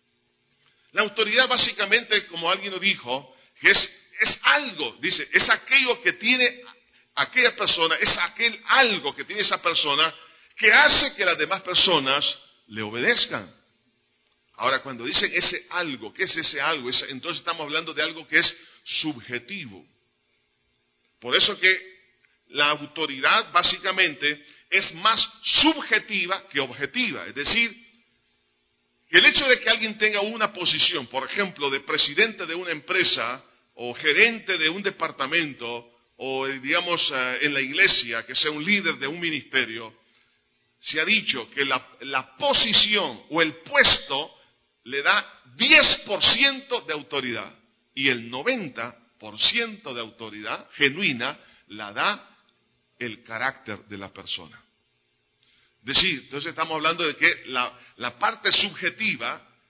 La autoridad básicamente, como alguien lo dijo, que es, es algo, dice, es aquello que tiene aquella persona, es aquel algo que tiene esa persona que hace que las demás personas le obedezcan. Ahora, cuando dicen ese algo, ¿qué es ese algo? Es, entonces estamos hablando de algo que es subjetivo. Por eso que la autoridad básicamente es más subjetiva que objetiva. Es decir, que el hecho de que alguien tenga una posición, por ejemplo, de presidente de una empresa o gerente de un departamento o, digamos, en la iglesia, que sea un líder de un ministerio, se ha dicho que la, la posición o el puesto le da diez por ciento de autoridad y el noventa por ciento de autoridad genuina la da el carácter de la persona. Es decir, entonces estamos hablando de que la, la parte subjetiva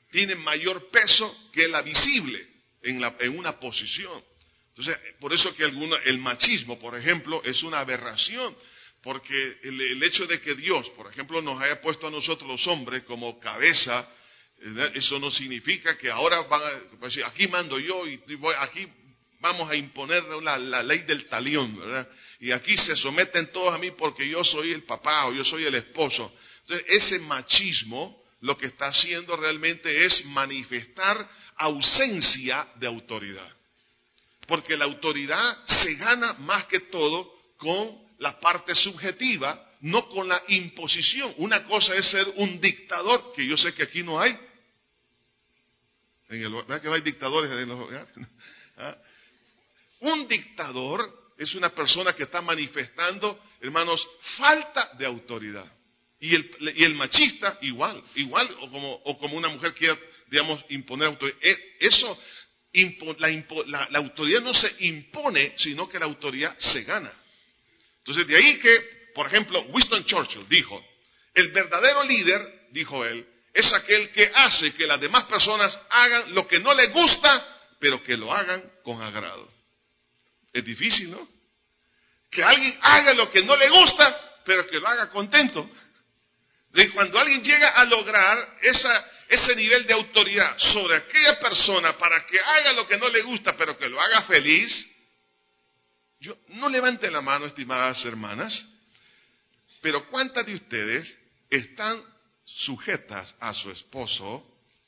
tiene mayor peso que la visible en, la, en una posición. Entonces, por eso que alguna, el machismo, por ejemplo, es una aberración, porque el, el hecho de que Dios, por ejemplo, nos haya puesto a nosotros los hombres como cabeza, ¿verdad? Eso no significa que ahora van a decir, aquí mando yo y voy, aquí vamos a imponer la, la ley del talión, ¿verdad? Y aquí se someten todos a mí porque yo soy el papá o yo soy el esposo. Entonces, ese machismo lo que está haciendo realmente es manifestar ausencia de autoridad. Porque la autoridad se gana más que todo con la parte subjetiva, no con la imposición. Una cosa es ser un dictador, que yo sé que aquí no hay. En el, ¿verdad que no hay dictadores en los hogares? ¿Ah? Un dictador es una persona que está manifestando, hermanos, falta de autoridad. Y el, y el machista igual, igual, o como, o como una mujer quiera, digamos, imponer autoridad. Eso, impo, la, impo, la, la autoridad no se impone, sino que la autoridad se gana. Entonces, de ahí que, por ejemplo, Winston Churchill dijo, el verdadero líder, dijo él, es aquel que hace que las demás personas hagan lo que no les gusta, pero que lo hagan con agrado. Es difícil, ¿no? Que alguien haga lo que no le gusta, pero que lo haga contento. Y cuando alguien llega a lograr esa, ese nivel de autoridad sobre aquella persona para que haga lo que no le gusta, pero que lo haga feliz, yo no levanten la mano, estimadas hermanas, pero ¿cuántas de ustedes están sujetas a su esposo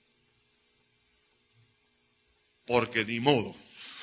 porque ni modo?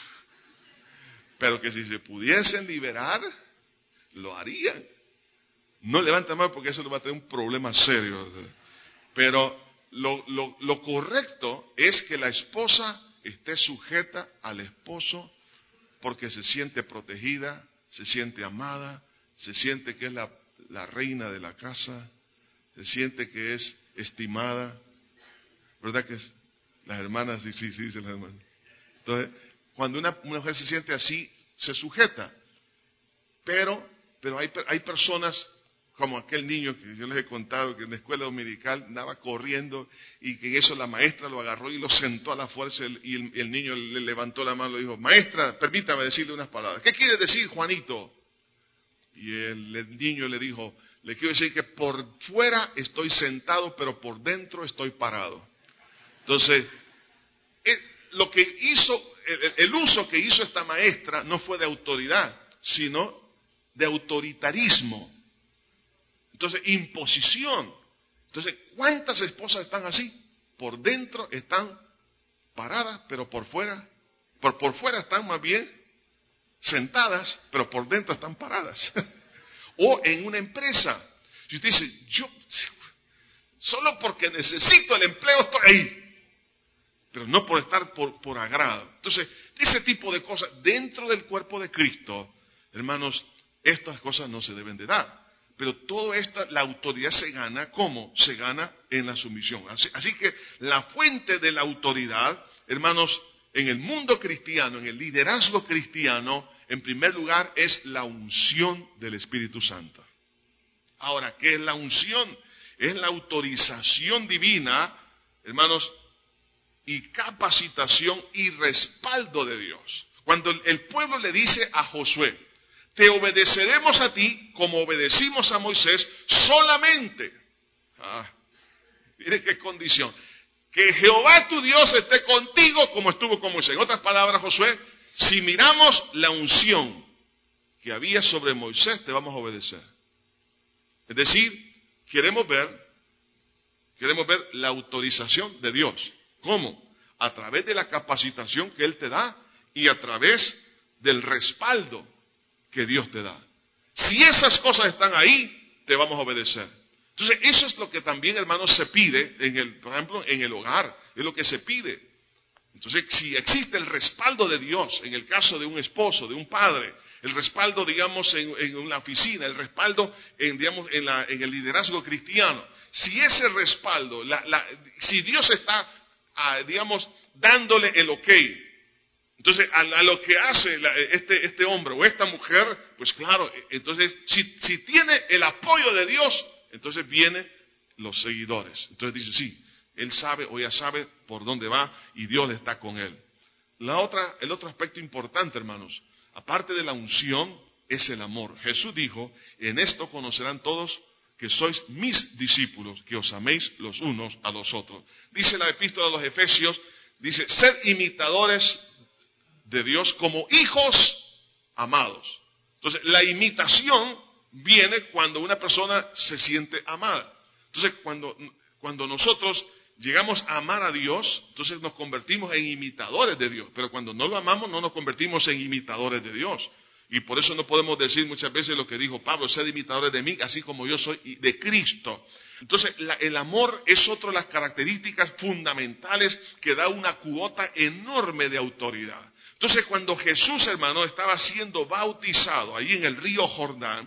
Pero que si se pudiesen liberar, lo harían. No levanten la mano porque eso le va a tener un problema serio. Pero lo, lo, lo correcto es que la esposa esté sujeta al esposo porque se siente protegida, se siente amada, se siente que es la, la reina de la casa, se siente que es estimada. ¿Verdad que es? Las hermanas, sí, sí, sí, dicen las hermanas. Entonces, cuando una, una mujer se siente así, se sujeta. Pero, pero hay, hay personas, como aquel niño que yo les he contado, que en la escuela dominical andaba corriendo y que en eso la maestra lo agarró y lo sentó a la fuerza y el, el niño le levantó la mano y le dijo, maestra, permítame decirle unas palabras. ¿Qué quiere decir, Juanito? Y el, el niño le dijo, le quiero decir que por fuera estoy sentado, pero por dentro estoy parado. Entonces, el, lo que hizo, el, el uso que hizo esta maestra no fue de autoridad, sino de autoritarismo. Entonces, imposición. Entonces, ¿cuántas esposas están así? Por dentro están paradas, pero por fuera, por, por fuera están más bien sentadas, pero por dentro están paradas. O en una empresa. Si usted dice, yo, solo porque necesito el empleo estoy ahí. Pero no por estar por, por agrado. Entonces, ese tipo de cosas, dentro del cuerpo de Cristo, hermanos, estas cosas no se deben de dar. Pero todo esto, la autoridad se gana, ¿cómo? Se gana en la sumisión. Así, así que la fuente de la autoridad, hermanos, en el mundo cristiano, en el liderazgo cristiano, en primer lugar es la unción del Espíritu Santo. Ahora, ¿qué es la unción? Es la autorización divina, hermanos, y capacitación y respaldo de Dios. Cuando el pueblo le dice a Josué, te obedeceremos a ti como obedecimos a Moisés solamente. Ah, mire qué condición. Que Jehová tu Dios esté contigo como estuvo con Moisés. En otras palabras, Josué, si miramos la unción que había sobre Moisés, te vamos a obedecer. Es decir, queremos ver, queremos ver la autorización de Dios. ¿Cómo? A través de la capacitación que Él te da y a través del respaldo que Dios te da. Si esas cosas están ahí, te vamos a obedecer. Entonces, eso es lo que también, hermanos, se pide, en el, por ejemplo, en el hogar, es lo que se pide. Entonces, si existe el respaldo de Dios, en el caso de un esposo, de un padre, el respaldo, digamos, en, en una oficina, el respaldo, en, digamos, en, la, en el liderazgo cristiano, si ese respaldo, la, la, si Dios está, ah, digamos, dándole el ok, entonces, a, a lo que hace la, este, este hombre o esta mujer, pues claro, entonces, si, si tiene el apoyo de Dios, entonces vienen los seguidores. Entonces dice, sí, él sabe o ella sabe por dónde va y Dios está con él. La otra, el otro aspecto importante, hermanos, aparte de la unción, es el amor. Jesús dijo, en esto conocerán todos que sois mis discípulos, que os améis los unos a los otros. Dice la epístola a los Efesios, dice, sed imitadores de Dios como hijos amados. Entonces, la imitación viene cuando una persona se siente amada. Entonces, cuando, cuando nosotros llegamos a amar a Dios, entonces nos convertimos en imitadores de Dios. Pero cuando no lo amamos, no nos convertimos en imitadores de Dios. Y por eso no podemos decir muchas veces lo que dijo Pablo, sed imitadores de mí, así como yo soy de Cristo. Entonces, la, el amor es otra de las características fundamentales que da una cuota enorme de autoridad. Entonces, cuando Jesús, hermano, estaba siendo bautizado ahí en el río Jordán,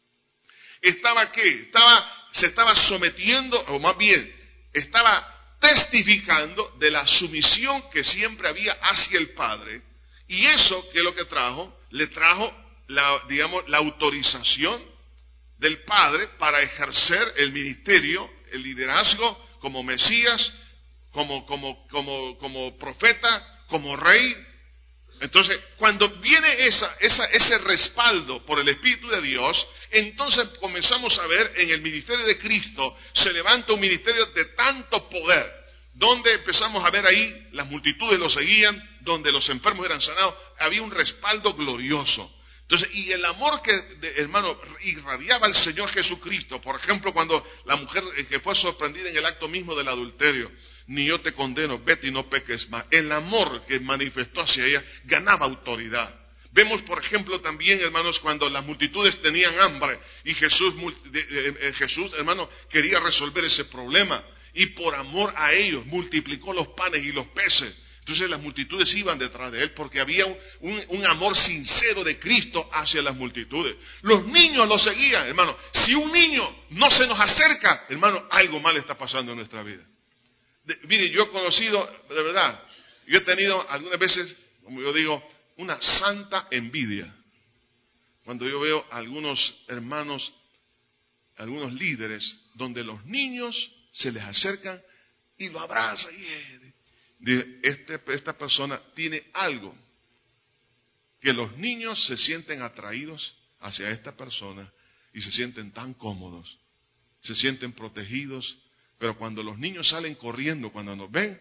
¿estaba qué? Estaba, se estaba sometiendo, o más bien, estaba testificando de la sumisión que siempre había hacia el Padre. Y eso, ¿qué es lo que trajo? Le trajo, la, digamos, la autorización del Padre para ejercer el ministerio, el liderazgo como Mesías, como, como, como, como profeta, como rey. Entonces, cuando viene esa, esa, ese respaldo por el Espíritu de Dios, entonces comenzamos a ver en el ministerio de Cristo, se levanta un ministerio de tanto poder, donde empezamos a ver ahí, las multitudes lo seguían, donde los enfermos eran sanados, había un respaldo glorioso. Entonces, y el amor que, de, hermano, irradiaba el Señor Jesucristo, por ejemplo, cuando la mujer que fue sorprendida en el acto mismo del adulterio, ni yo te condeno, vete y no peques más. El amor que manifestó hacia ella ganaba autoridad. Vemos, por ejemplo, también, hermanos, cuando las multitudes tenían hambre y Jesús, Jesús, hermano, quería resolver ese problema. Y por amor a ellos multiplicó los panes y los peces. Entonces las multitudes iban detrás de él porque había un, un, un amor sincero de Cristo hacia las multitudes. Los niños lo seguían, hermano. Si un niño no se nos acerca, hermano, algo mal está pasando en nuestra vida. De, mire, yo he conocido, de verdad, yo he tenido algunas veces, como yo digo, una santa envidia. Cuando yo veo a algunos hermanos, algunos líderes, donde los niños se les acercan y lo abrazan. Y este, esta persona tiene algo que los niños se sienten atraídos hacia esta persona y se sienten tan cómodos, se sienten protegidos, pero cuando los niños salen corriendo, cuando nos ven,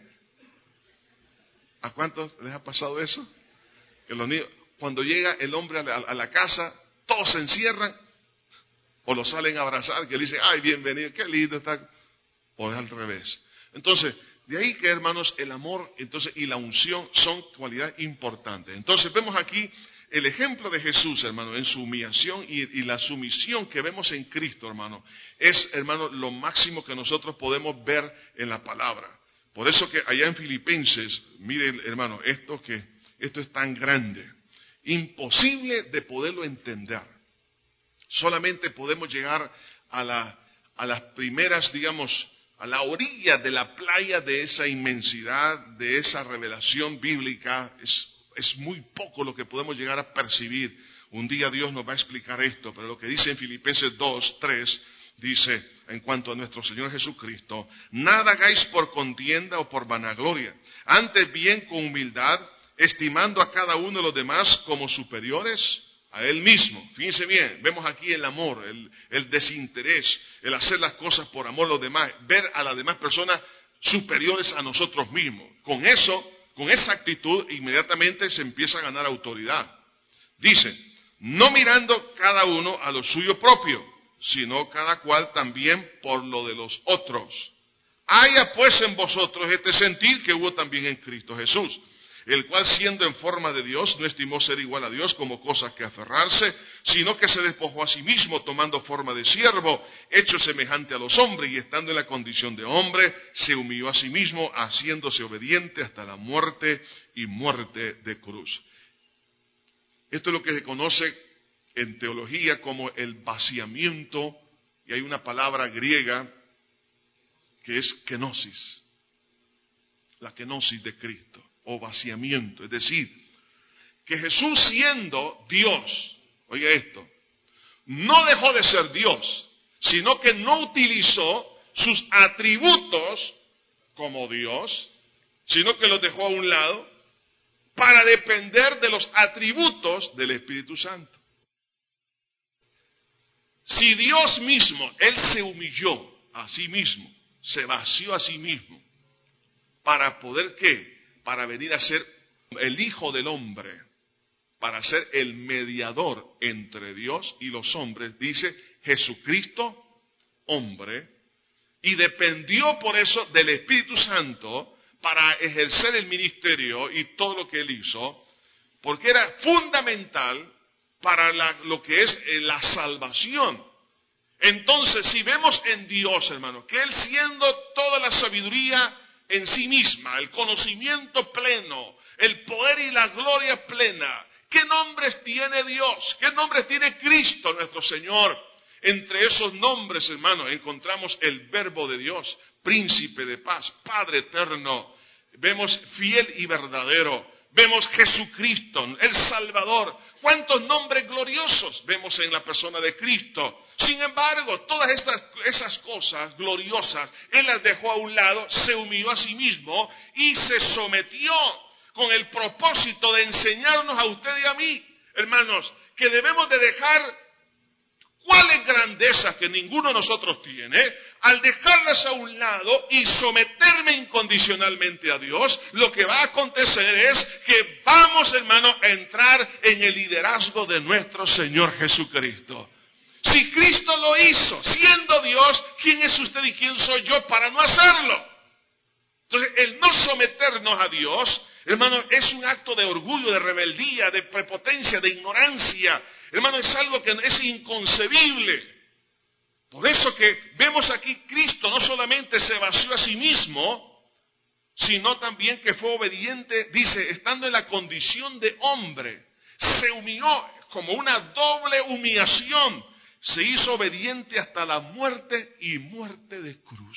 ¿a cuántos les ha pasado eso? Que los niños, cuando llega el hombre a la, a la casa, todos se encierran o lo salen a abrazar, que le dicen, ay, bienvenido, qué lindo está. O es al revés. Entonces, de ahí que, hermanos, el amor entonces y la unción son cualidades importantes. Entonces, vemos aquí el ejemplo de Jesús, hermano, en su humillación y, y la sumisión que vemos en Cristo, hermano, es, hermano, lo máximo que nosotros podemos ver en la palabra. Por eso que allá en Filipenses, miren, hermano, esto que esto es tan grande, imposible de poderlo entender. Solamente podemos llegar a la, a las primeras, digamos, a la orilla de la playa de esa inmensidad, de esa revelación bíblica. Es, es muy poco lo que podemos llegar a percibir. Un día Dios nos va a explicar esto, pero lo que dice en Filipenses dos, tres, dice, en cuanto a nuestro Señor Jesucristo, nada hagáis por contienda o por vanagloria, antes bien con humildad, estimando a cada uno de los demás como superiores a Él mismo. Fíjense bien, vemos aquí el amor, el, el desinterés, el hacer las cosas por amor a los demás, ver a las demás personas superiores a nosotros mismos. Con eso, con esa actitud, inmediatamente se empieza a ganar autoridad. Dice, no mirando cada uno a lo suyo propio, sino cada cual también por lo de los otros. Haya pues en vosotros este sentir que hubo también en Cristo Jesús, el cual siendo en forma de Dios, no estimó ser igual a Dios como cosa que aferrarse, sino que se despojó a sí mismo, tomando forma de siervo, hecho semejante a los hombres, y estando en la condición de hombre, se humilló a sí mismo, haciéndose obediente hasta la muerte y muerte de cruz. Esto es lo que se conoce en teología como el vaciamiento, y hay una palabra griega que es kenosis, la kenosis de Cristo, o vaciamiento, es decir, que Jesús siendo Dios, oye esto, no dejó de ser Dios, sino que no utilizó sus atributos como Dios, sino que los dejó a un lado para depender de los atributos del Espíritu Santo. Si Dios mismo, Él se humilló a sí mismo, se vació a sí mismo, para poder ¿qué? Para venir a ser el Hijo del Hombre, para ser el mediador entre Dios y los hombres, dice Jesucristo, hombre, y dependió por eso del Espíritu Santo para ejercer el ministerio y todo lo que Él hizo, porque era fundamental para la, lo que es eh, la salvación. Entonces, si vemos en Dios, hermano, que Él siendo toda la sabiduría en sí misma, el conocimiento pleno, el poder y la gloria plena, ¿qué nombres tiene Dios? ¿Qué nombres tiene Cristo nuestro Señor? Entre esos nombres, hermano, encontramos el Verbo de Dios, Príncipe de paz, Padre eterno. Vemos fiel y verdadero. Vemos Jesucristo, el Salvador. ¿Cuántos nombres gloriosos vemos en la persona de Cristo? Sin embargo, todas estas esas cosas gloriosas, Él las dejó a un lado, se humilló a sí mismo y se sometió con el propósito de enseñarnos a usted y a mí, hermanos, que debemos de dejar cuáles grandezas que ninguno de nosotros tiene, al dejarlas a un lado y someterme incondicionalmente a Dios, lo que va a acontecer es que vamos, hermano, a entrar en el liderazgo de nuestro Señor Jesucristo. Si Cristo lo hizo, siendo Dios, ¿quién es usted y quién soy yo para no hacerlo? Entonces, el no someternos a Dios, hermano, es un acto de orgullo, de rebeldía, de prepotencia, de ignorancia. Hermano, es algo que es inconcebible. Por eso que vemos aquí Cristo no solamente se vació a sí mismo, sino también que fue obediente, dice, estando en la condición de hombre, se humilló como una doble humillación, se hizo obediente hasta la muerte y muerte de cruz.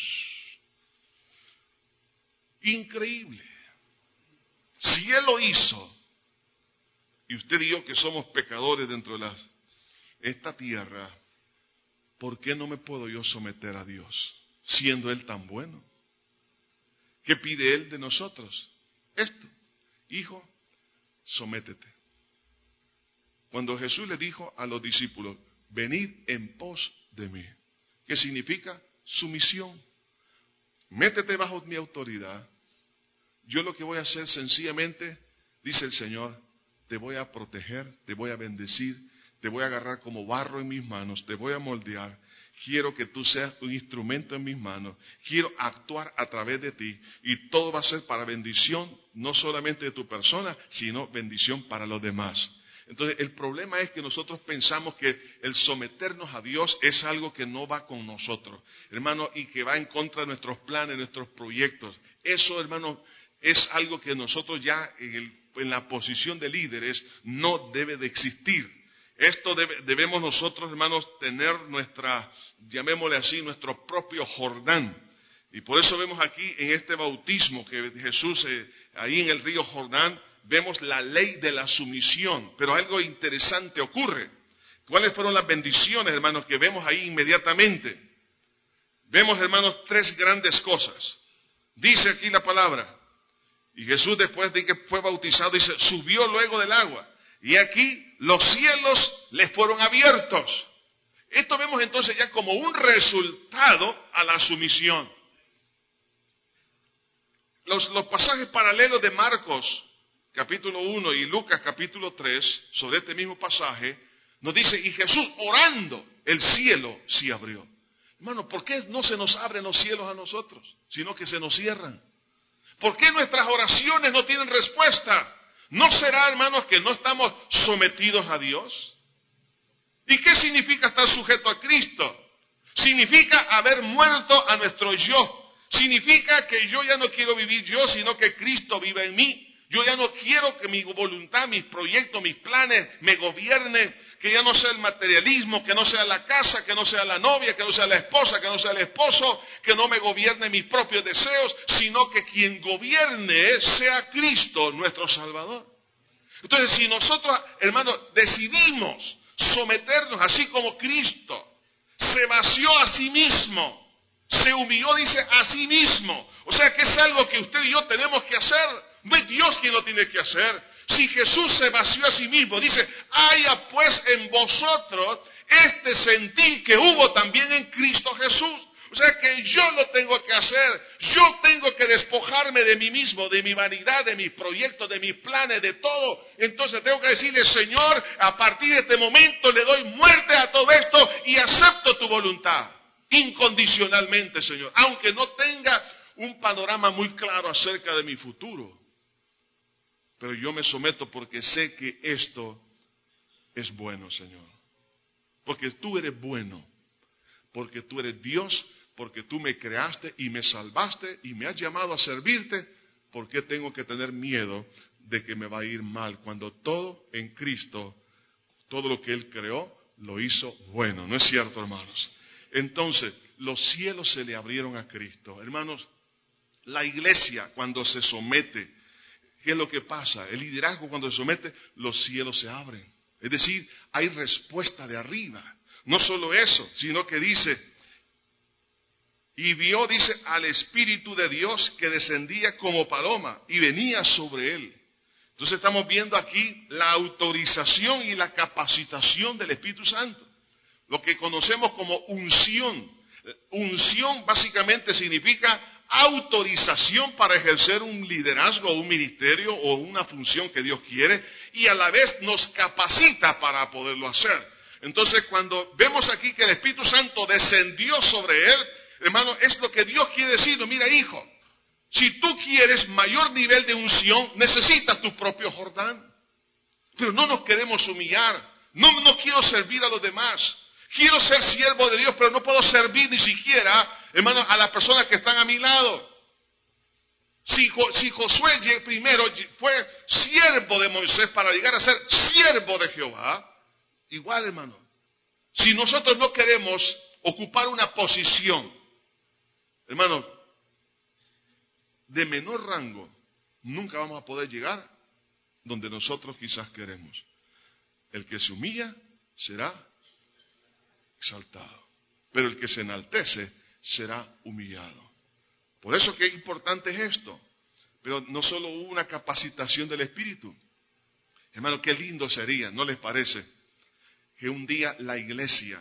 Increíble. Si Él lo hizo, y usted y yo que somos pecadores dentro de las, esta tierra, ¿por qué no me puedo yo someter a Dios, siendo Él tan bueno? ¿Qué pide Él de nosotros? Esto, hijo, sométete. Cuando Jesús le dijo a los discípulos, venid en pos de mí, ¿qué significa? Sumisión. Métete bajo mi autoridad. Yo lo que voy a hacer sencillamente, dice el Señor, te voy a proteger, te voy a bendecir, te voy a agarrar como barro en mis manos, te voy a moldear. Quiero que tú seas un instrumento en mis manos. Quiero actuar a través de ti. Y todo va a ser para bendición, no solamente de tu persona, sino bendición para los demás. Entonces, el problema es que nosotros pensamos que el someternos a Dios es algo que no va con nosotros, hermano, y que va en contra de nuestros planes, nuestros proyectos. Eso, hermano, es algo que nosotros ya en, el, en la posición de líderes no debe de existir. Esto debe, debemos nosotros, hermanos, tener nuestra, llamémosle así, nuestro propio Jordán. Y por eso vemos aquí en este bautismo que Jesús, eh, ahí en el río Jordán, vemos la ley de la sumisión. Pero algo interesante ocurre. ¿Cuáles fueron las bendiciones, hermanos, que vemos ahí inmediatamente? Vemos, hermanos, tres grandes cosas. Dice aquí la palabra. Y Jesús, después de que fue bautizado, dice, subió luego del agua. Y aquí los cielos le fueron abiertos. Esto vemos entonces ya como un resultado a la sumisión. Los, los pasajes paralelos de Marcos, capítulo uno, y Lucas, capítulo tres, sobre este mismo pasaje, nos dice, y Jesús orando, el cielo se abrió. Hermano, ¿por qué no se nos abren los cielos a nosotros, sino que se nos cierran? ¿Por qué nuestras oraciones no tienen respuesta? ¿No será, hermanos, que no estamos sometidos a Dios? ¿Y qué significa estar sujeto a Cristo? Significa haber muerto a nuestro yo. Significa que yo ya no quiero vivir yo, sino que Cristo vive en mí. Yo ya no quiero que mi voluntad, mis proyectos, mis planes me gobiernen, que ya no sea el materialismo, que no sea la casa, que no sea la novia, que no sea la esposa, que no sea el esposo, que no me gobierne mis propios deseos, sino que quien gobierne sea Cristo, nuestro Salvador. Entonces, si nosotros, hermanos, decidimos someternos así como Cristo se vació a sí mismo, se humilló, dice, a sí mismo. O sea que es algo que usted y yo tenemos que hacer. No es Dios quien lo tiene que hacer. Si Jesús se vació a sí mismo, dice, haya pues en vosotros este sentir que hubo también en Cristo Jesús. O sea que yo lo tengo que hacer. Yo tengo que despojarme de mí mismo, de mi vanidad, de mis proyectos, de mis planes, de todo. Entonces tengo que decirle, Señor, a partir de este momento le doy muerte a todo esto y acepto tu voluntad. Incondicionalmente, Señor. Aunque no tenga un panorama muy claro acerca de mi futuro. Pero yo me someto porque sé que esto es bueno, Señor. Porque tú eres bueno. Porque tú eres Dios. Porque tú me creaste y me salvaste y me has llamado a servirte. ¿Por qué tengo que tener miedo de que me va a ir mal? Cuando todo en Cristo, todo lo que Él creó, lo hizo bueno. ¿No es cierto, hermanos? Entonces, los cielos se le abrieron a Cristo. Hermanos, la iglesia cuando se somete, ¿qué es lo que pasa? El liderazgo cuando se somete, los cielos se abren. Es decir, hay respuesta de arriba. No solo eso, sino que dice, y vio, dice, al Espíritu de Dios que descendía como paloma y venía sobre él. Entonces estamos viendo aquí la autorización y la capacitación del Espíritu Santo. Lo que conocemos como unción. Unción básicamente significa autorización para ejercer un liderazgo o un ministerio o una función que Dios quiere y a la vez nos capacita para poderlo hacer. Entonces cuando vemos aquí que el Espíritu Santo descendió sobre él, hermano, es lo que Dios quiere decir. Mira, hijo, si tú quieres mayor nivel de unción, necesitas tu propio Jordán. Pero no nos queremos humillar. No, no quiero servir a los demás. Quiero ser siervo de Dios, pero no puedo servir ni siquiera, hermano, a las personas que están a mi lado. Si, si Josué primero fue siervo de Moisés para llegar a ser siervo de Jehová, igual, hermano, si nosotros no queremos ocupar una posición, hermano, de menor rango, nunca vamos a poder llegar donde nosotros quizás queremos. El que se humilla será exaltado, pero el que se enaltece será humillado. Por eso que importante es esto. Pero no solo hubo una capacitación del Espíritu. Hermano, qué lindo sería, ¿no les parece? Que un día la iglesia,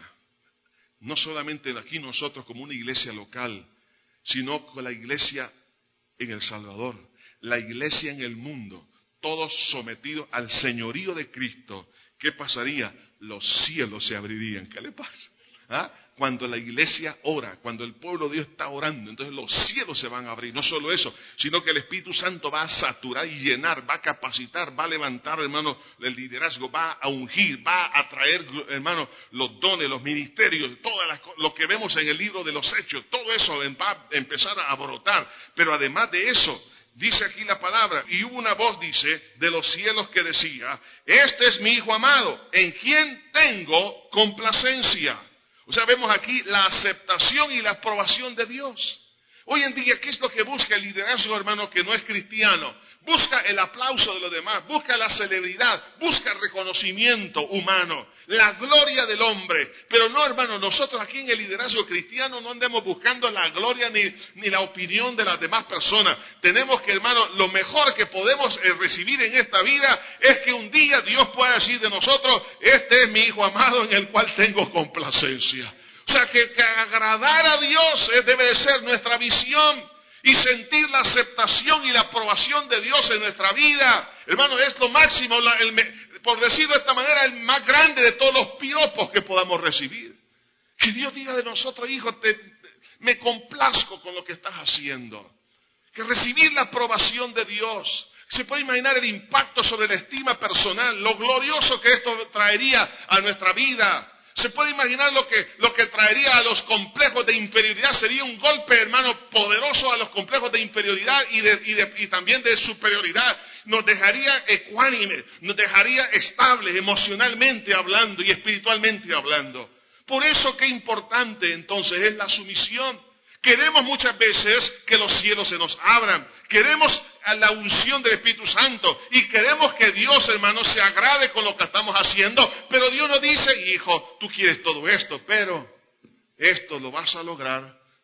no solamente aquí nosotros como una iglesia local, sino con la iglesia en El Salvador, la iglesia en el mundo, todos sometidos al señorío de Cristo. ¿Qué pasaría? Los cielos se abrirían. ¿Qué le pasa? ¿Ah? Cuando la iglesia ora, cuando el pueblo de Dios está orando, entonces los cielos se van a abrir. No solo eso, sino que el Espíritu Santo va a saturar y llenar, va a capacitar, va a levantar, hermano, el liderazgo, va a ungir, va a atraer, hermano, los dones, los ministerios, todas las, lo que vemos en el libro de los Hechos, todo eso va a empezar a brotar. Pero además de eso, dice aquí la palabra, y hubo una voz, dice, de los cielos que decía, este es mi Hijo amado, en quien tengo complacencia. O sea, vemos aquí la aceptación y la aprobación de Dios. Hoy en día, ¿qué es lo que busca el liderazgo, hermano, que no es cristiano? Busca el aplauso de los demás, busca la celebridad, busca el reconocimiento humano, la gloria del hombre. Pero no, hermano, nosotros aquí en el liderazgo cristiano no andemos buscando la gloria ni, ni la opinión de las demás personas. Tenemos que, hermano, lo mejor que podemos recibir en esta vida es que un día Dios pueda decir de nosotros, este es mi Hijo amado en el cual tengo complacencia. O sea, que, que agradar a Dios debe de ser nuestra visión. Y sentir la aceptación y la aprobación de Dios en nuestra vida, hermano, es lo máximo, la, el, por decirlo de esta manera, el más grande de todos los piropos que podamos recibir. Que Dios diga de nosotros, hijo, te, me complazco con lo que estás haciendo. Que recibir la aprobación de Dios, se puede imaginar el impacto sobre la estima personal, lo glorioso que esto traería a nuestra vida. Se puede imaginar lo que, lo que traería a los complejos de inferioridad. Sería un golpe, hermano, poderoso a los complejos de inferioridad y, de, y, de, y también de superioridad. Nos dejaría ecuánimes, nos dejaría estables emocionalmente hablando y espiritualmente hablando. Por eso qué importante entonces es la sumisión. Queremos muchas veces que los cielos se nos abran. Queremos la unción del Espíritu Santo. Y queremos que Dios, hermano, se agrade con lo que estamos haciendo. Pero Dios nos dice, hijo, tú quieres todo esto, pero esto lo vas a lograr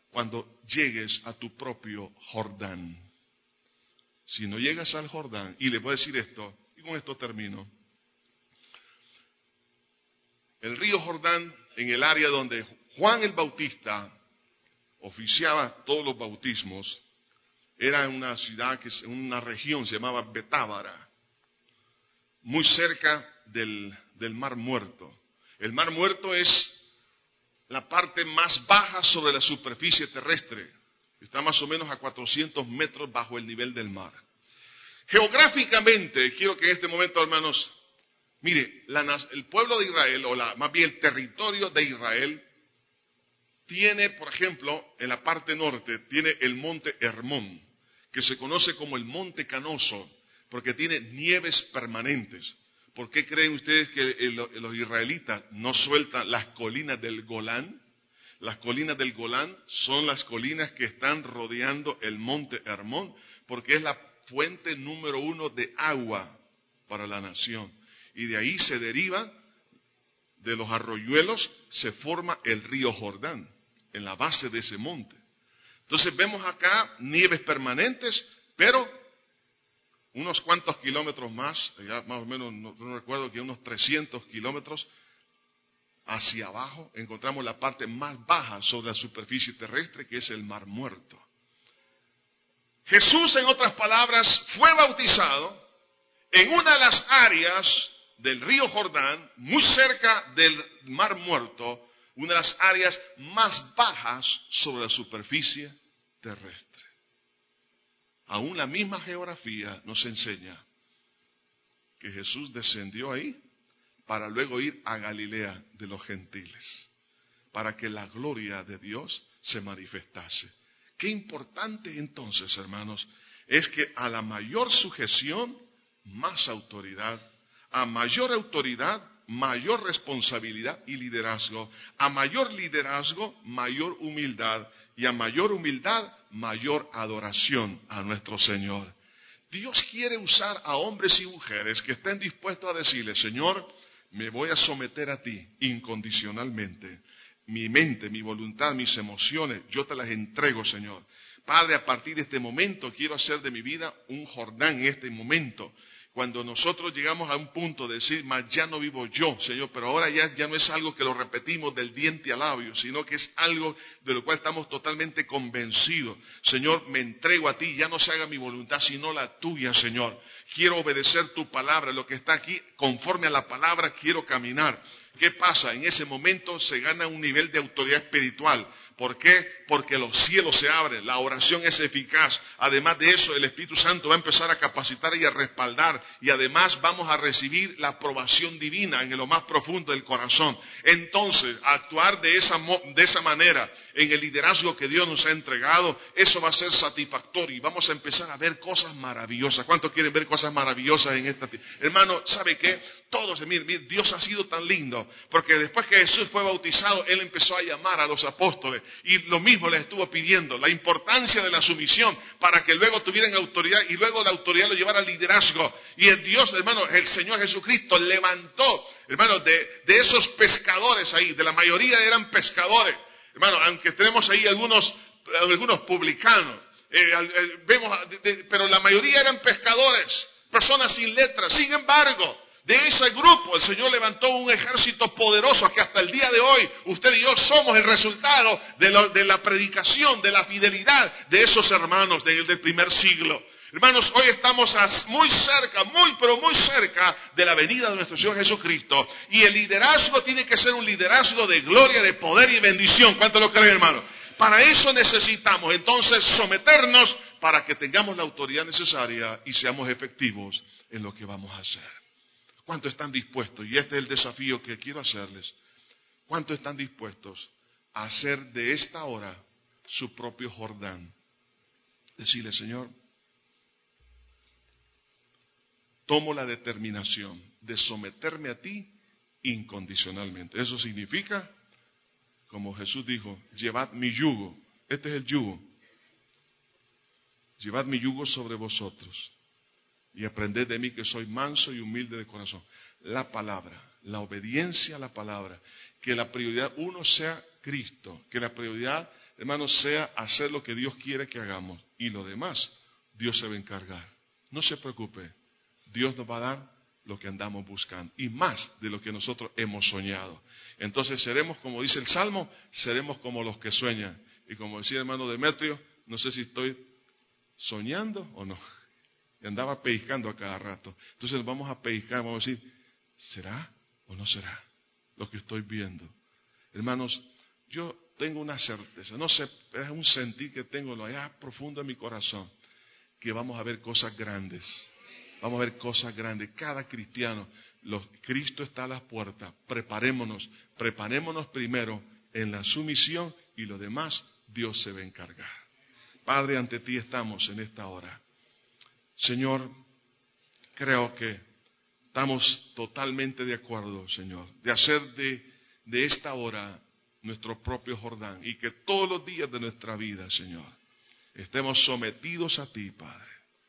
cuando llegues a tu propio Jordán. Si no llegas al Jordán, y le voy a decir esto, y con esto termino. El río Jordán, en el área donde Juan el Bautista oficiaba todos los bautismos, era una ciudad, que es una región, se llamaba Betábara, muy cerca del, del Mar Muerto. El Mar Muerto es la parte más baja sobre la superficie terrestre. Está más o menos a cuatrocientos metros bajo el nivel del mar. Geográficamente, quiero que en este momento, hermanos, mire, la, el pueblo de Israel, o la, más bien el territorio de Israel, tiene, por ejemplo, en la parte norte, tiene el monte Hermón, que se conoce como el monte Canoso, porque tiene nieves permanentes. ¿Por qué creen ustedes que el, los israelitas no sueltan las colinas del Golán? Las colinas del Golán son las colinas que están rodeando el monte Hermón, porque es la fuente número uno de agua para la nación. Y de ahí se deriva, de los arroyuelos, se forma el río Jordán, en la base de ese monte. Entonces vemos acá nieves permanentes, pero unos cuantos kilómetros más, ya más o menos, no, no recuerdo que unos trescientos kilómetros hacia abajo, encontramos la parte más baja sobre la superficie terrestre, que es el Mar Muerto. Jesús, en otras palabras, fue bautizado en una de las áreas del río Jordán, muy cerca del Mar Muerto, una de las áreas más bajas sobre la superficie terrestre. Aún la misma geografía nos enseña que Jesús descendió ahí para luego ir a Galilea de los gentiles, para que la gloria de Dios se manifestase. Qué importante entonces, hermanos, es que a la mayor sujeción, más autoridad, a mayor autoridad, mayor responsabilidad y liderazgo, a mayor liderazgo, mayor humildad, y a mayor humildad, mayor adoración a nuestro Señor. Dios quiere usar a hombres y mujeres que estén dispuestos a decirle: Señor, me voy a someter a ti incondicionalmente. Mi mente, mi voluntad, mis emociones, yo te las entrego, Señor. Padre, a partir de este momento quiero hacer de mi vida un Jordán en este momento. Cuando nosotros llegamos a un punto de decir, más ya no vivo yo, Señor, pero ahora ya, ya no es algo que lo repetimos del diente al labio, sino que es algo de lo cual estamos totalmente convencidos. Señor, me entrego a ti, ya no se haga mi voluntad, sino la tuya, Señor. Quiero obedecer tu palabra, lo que está aquí, conforme a la palabra, quiero caminar. ¿Qué pasa? En ese momento se gana un nivel de autoridad espiritual. ¿Por qué? Porque los cielos se abren, la oración es eficaz. Además de eso, el Espíritu Santo va a empezar a capacitar y a respaldar. Y además vamos a recibir la aprobación divina en lo más profundo del corazón. Entonces, actuar de esa, de esa manera en el liderazgo que Dios nos ha entregado, eso va a ser satisfactorio. Y vamos a empezar a ver cosas maravillosas. ¿Cuántos quieren ver cosas maravillosas en esta tierra? Hermano, ¿sabe qué? Todos, mire, mire, Dios ha sido tan lindo. Porque después que Jesús fue bautizado, Él empezó a llamar a los apóstoles. Y lo mismo les estuvo pidiendo, la importancia de la sumisión para que luego tuvieran autoridad y luego la autoridad lo llevara al liderazgo. Y el Dios, hermano, el Señor Jesucristo levantó, hermano, de, de esos pescadores ahí, de la mayoría eran pescadores. Hermano, aunque tenemos ahí algunos, algunos publicanos, eh, eh, vemos, de, de, pero la mayoría eran pescadores, personas sin letras. Sin embargo, de ese grupo el Señor levantó un ejército poderoso que hasta el día de hoy usted y yo somos el resultado de, lo, de la predicación, de la fidelidad de esos hermanos de, del primer siglo. Hermanos, hoy estamos muy cerca, muy pero muy cerca de la venida de nuestro Señor Jesucristo. Y el liderazgo tiene que ser un liderazgo de gloria, de poder y bendición. ¿Cuánto lo creen, hermano? Para eso necesitamos entonces someternos para que tengamos la autoridad necesaria y seamos efectivos en lo que vamos a hacer. ¿Cuántos están dispuestos? Y este es el desafío que quiero hacerles. ¿Cuántos están dispuestos a hacer de esta hora su propio Jordán? Decirle: Señor, tomo la determinación de someterme a ti incondicionalmente. Eso significa, como Jesús dijo, llevad mi yugo. Este es el yugo. Llevad mi yugo sobre vosotros y aprended de mí, que soy manso y humilde de corazón. La palabra, la obediencia a la palabra, que la prioridad uno sea Cristo, que la prioridad hermanos, sea hacer lo que Dios quiere que hagamos. Y lo demás, Dios se va a encargar. No se preocupe. Dios nos va a dar lo que andamos buscando. Y más de lo que nosotros hemos soñado. Entonces seremos, como dice el Salmo, seremos como los que sueñan. Y como decía el hermano Demetrio, no sé si estoy soñando o no. Y andaba pellizcando a cada rato. Entonces nos vamos a pellizcar, vamos a decir, ¿será o no será lo que estoy viendo? Hermanos, yo tengo una certeza, no sé, es un sentir que tengo allá profundo en mi corazón, que vamos a ver cosas grandes. Vamos a ver cosas grandes. Cada cristiano, los, Cristo está a las puertas. Preparémonos, preparémonos primero en la sumisión y lo demás Dios se va a encargar. Padre, ante ti estamos en esta hora. Señor, creo que estamos totalmente de acuerdo, Señor, de hacer de, de esta hora nuestro propio Jordán y que todos los días de nuestra vida, Señor, estemos sometidos a ti, Padre.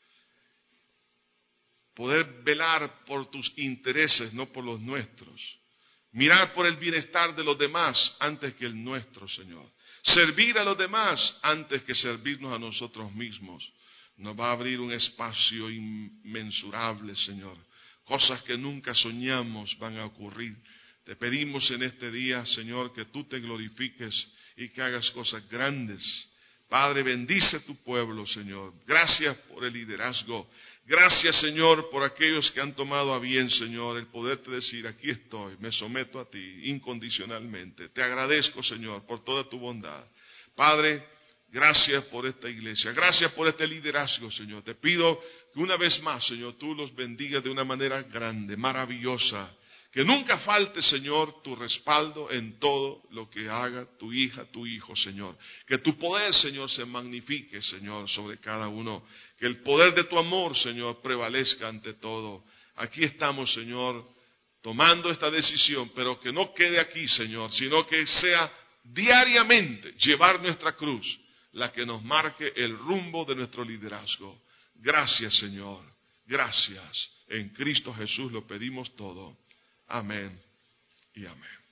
Poder velar por tus intereses, no por los nuestros. Mirar por el bienestar de los demás antes que el nuestro, Señor. Servir a los demás antes que servirnos a nosotros mismos. Nos va a abrir un espacio inmensurable, Señor. Cosas que nunca soñamos van a ocurrir. Te pedimos en este día, Señor, que tú te glorifiques y que hagas cosas grandes. Padre, bendice tu pueblo, Señor. Gracias por el liderazgo. Gracias, Señor, por aquellos que han tomado a bien, Señor, el poderte decir, aquí estoy, me someto a ti incondicionalmente. Te agradezco, Señor, por toda tu bondad. Padre, gracias por esta iglesia. Gracias por este liderazgo, Señor. Te pido que una vez más, Señor, tú los bendigas de una manera grande, maravillosa. Que nunca falte, Señor, tu respaldo en todo lo que haga tu hija, tu hijo, Señor. Que tu poder, Señor, se magnifique, Señor, sobre cada uno. Que el poder de tu amor, Señor, prevalezca ante todo. Aquí estamos, Señor, tomando esta decisión, pero que no quede aquí, Señor, sino que sea diariamente llevar nuestra cruz, la que nos marque el rumbo de nuestro liderazgo. Gracias, Señor. Gracias. En Cristo Jesús lo pedimos todo. Amén y amén.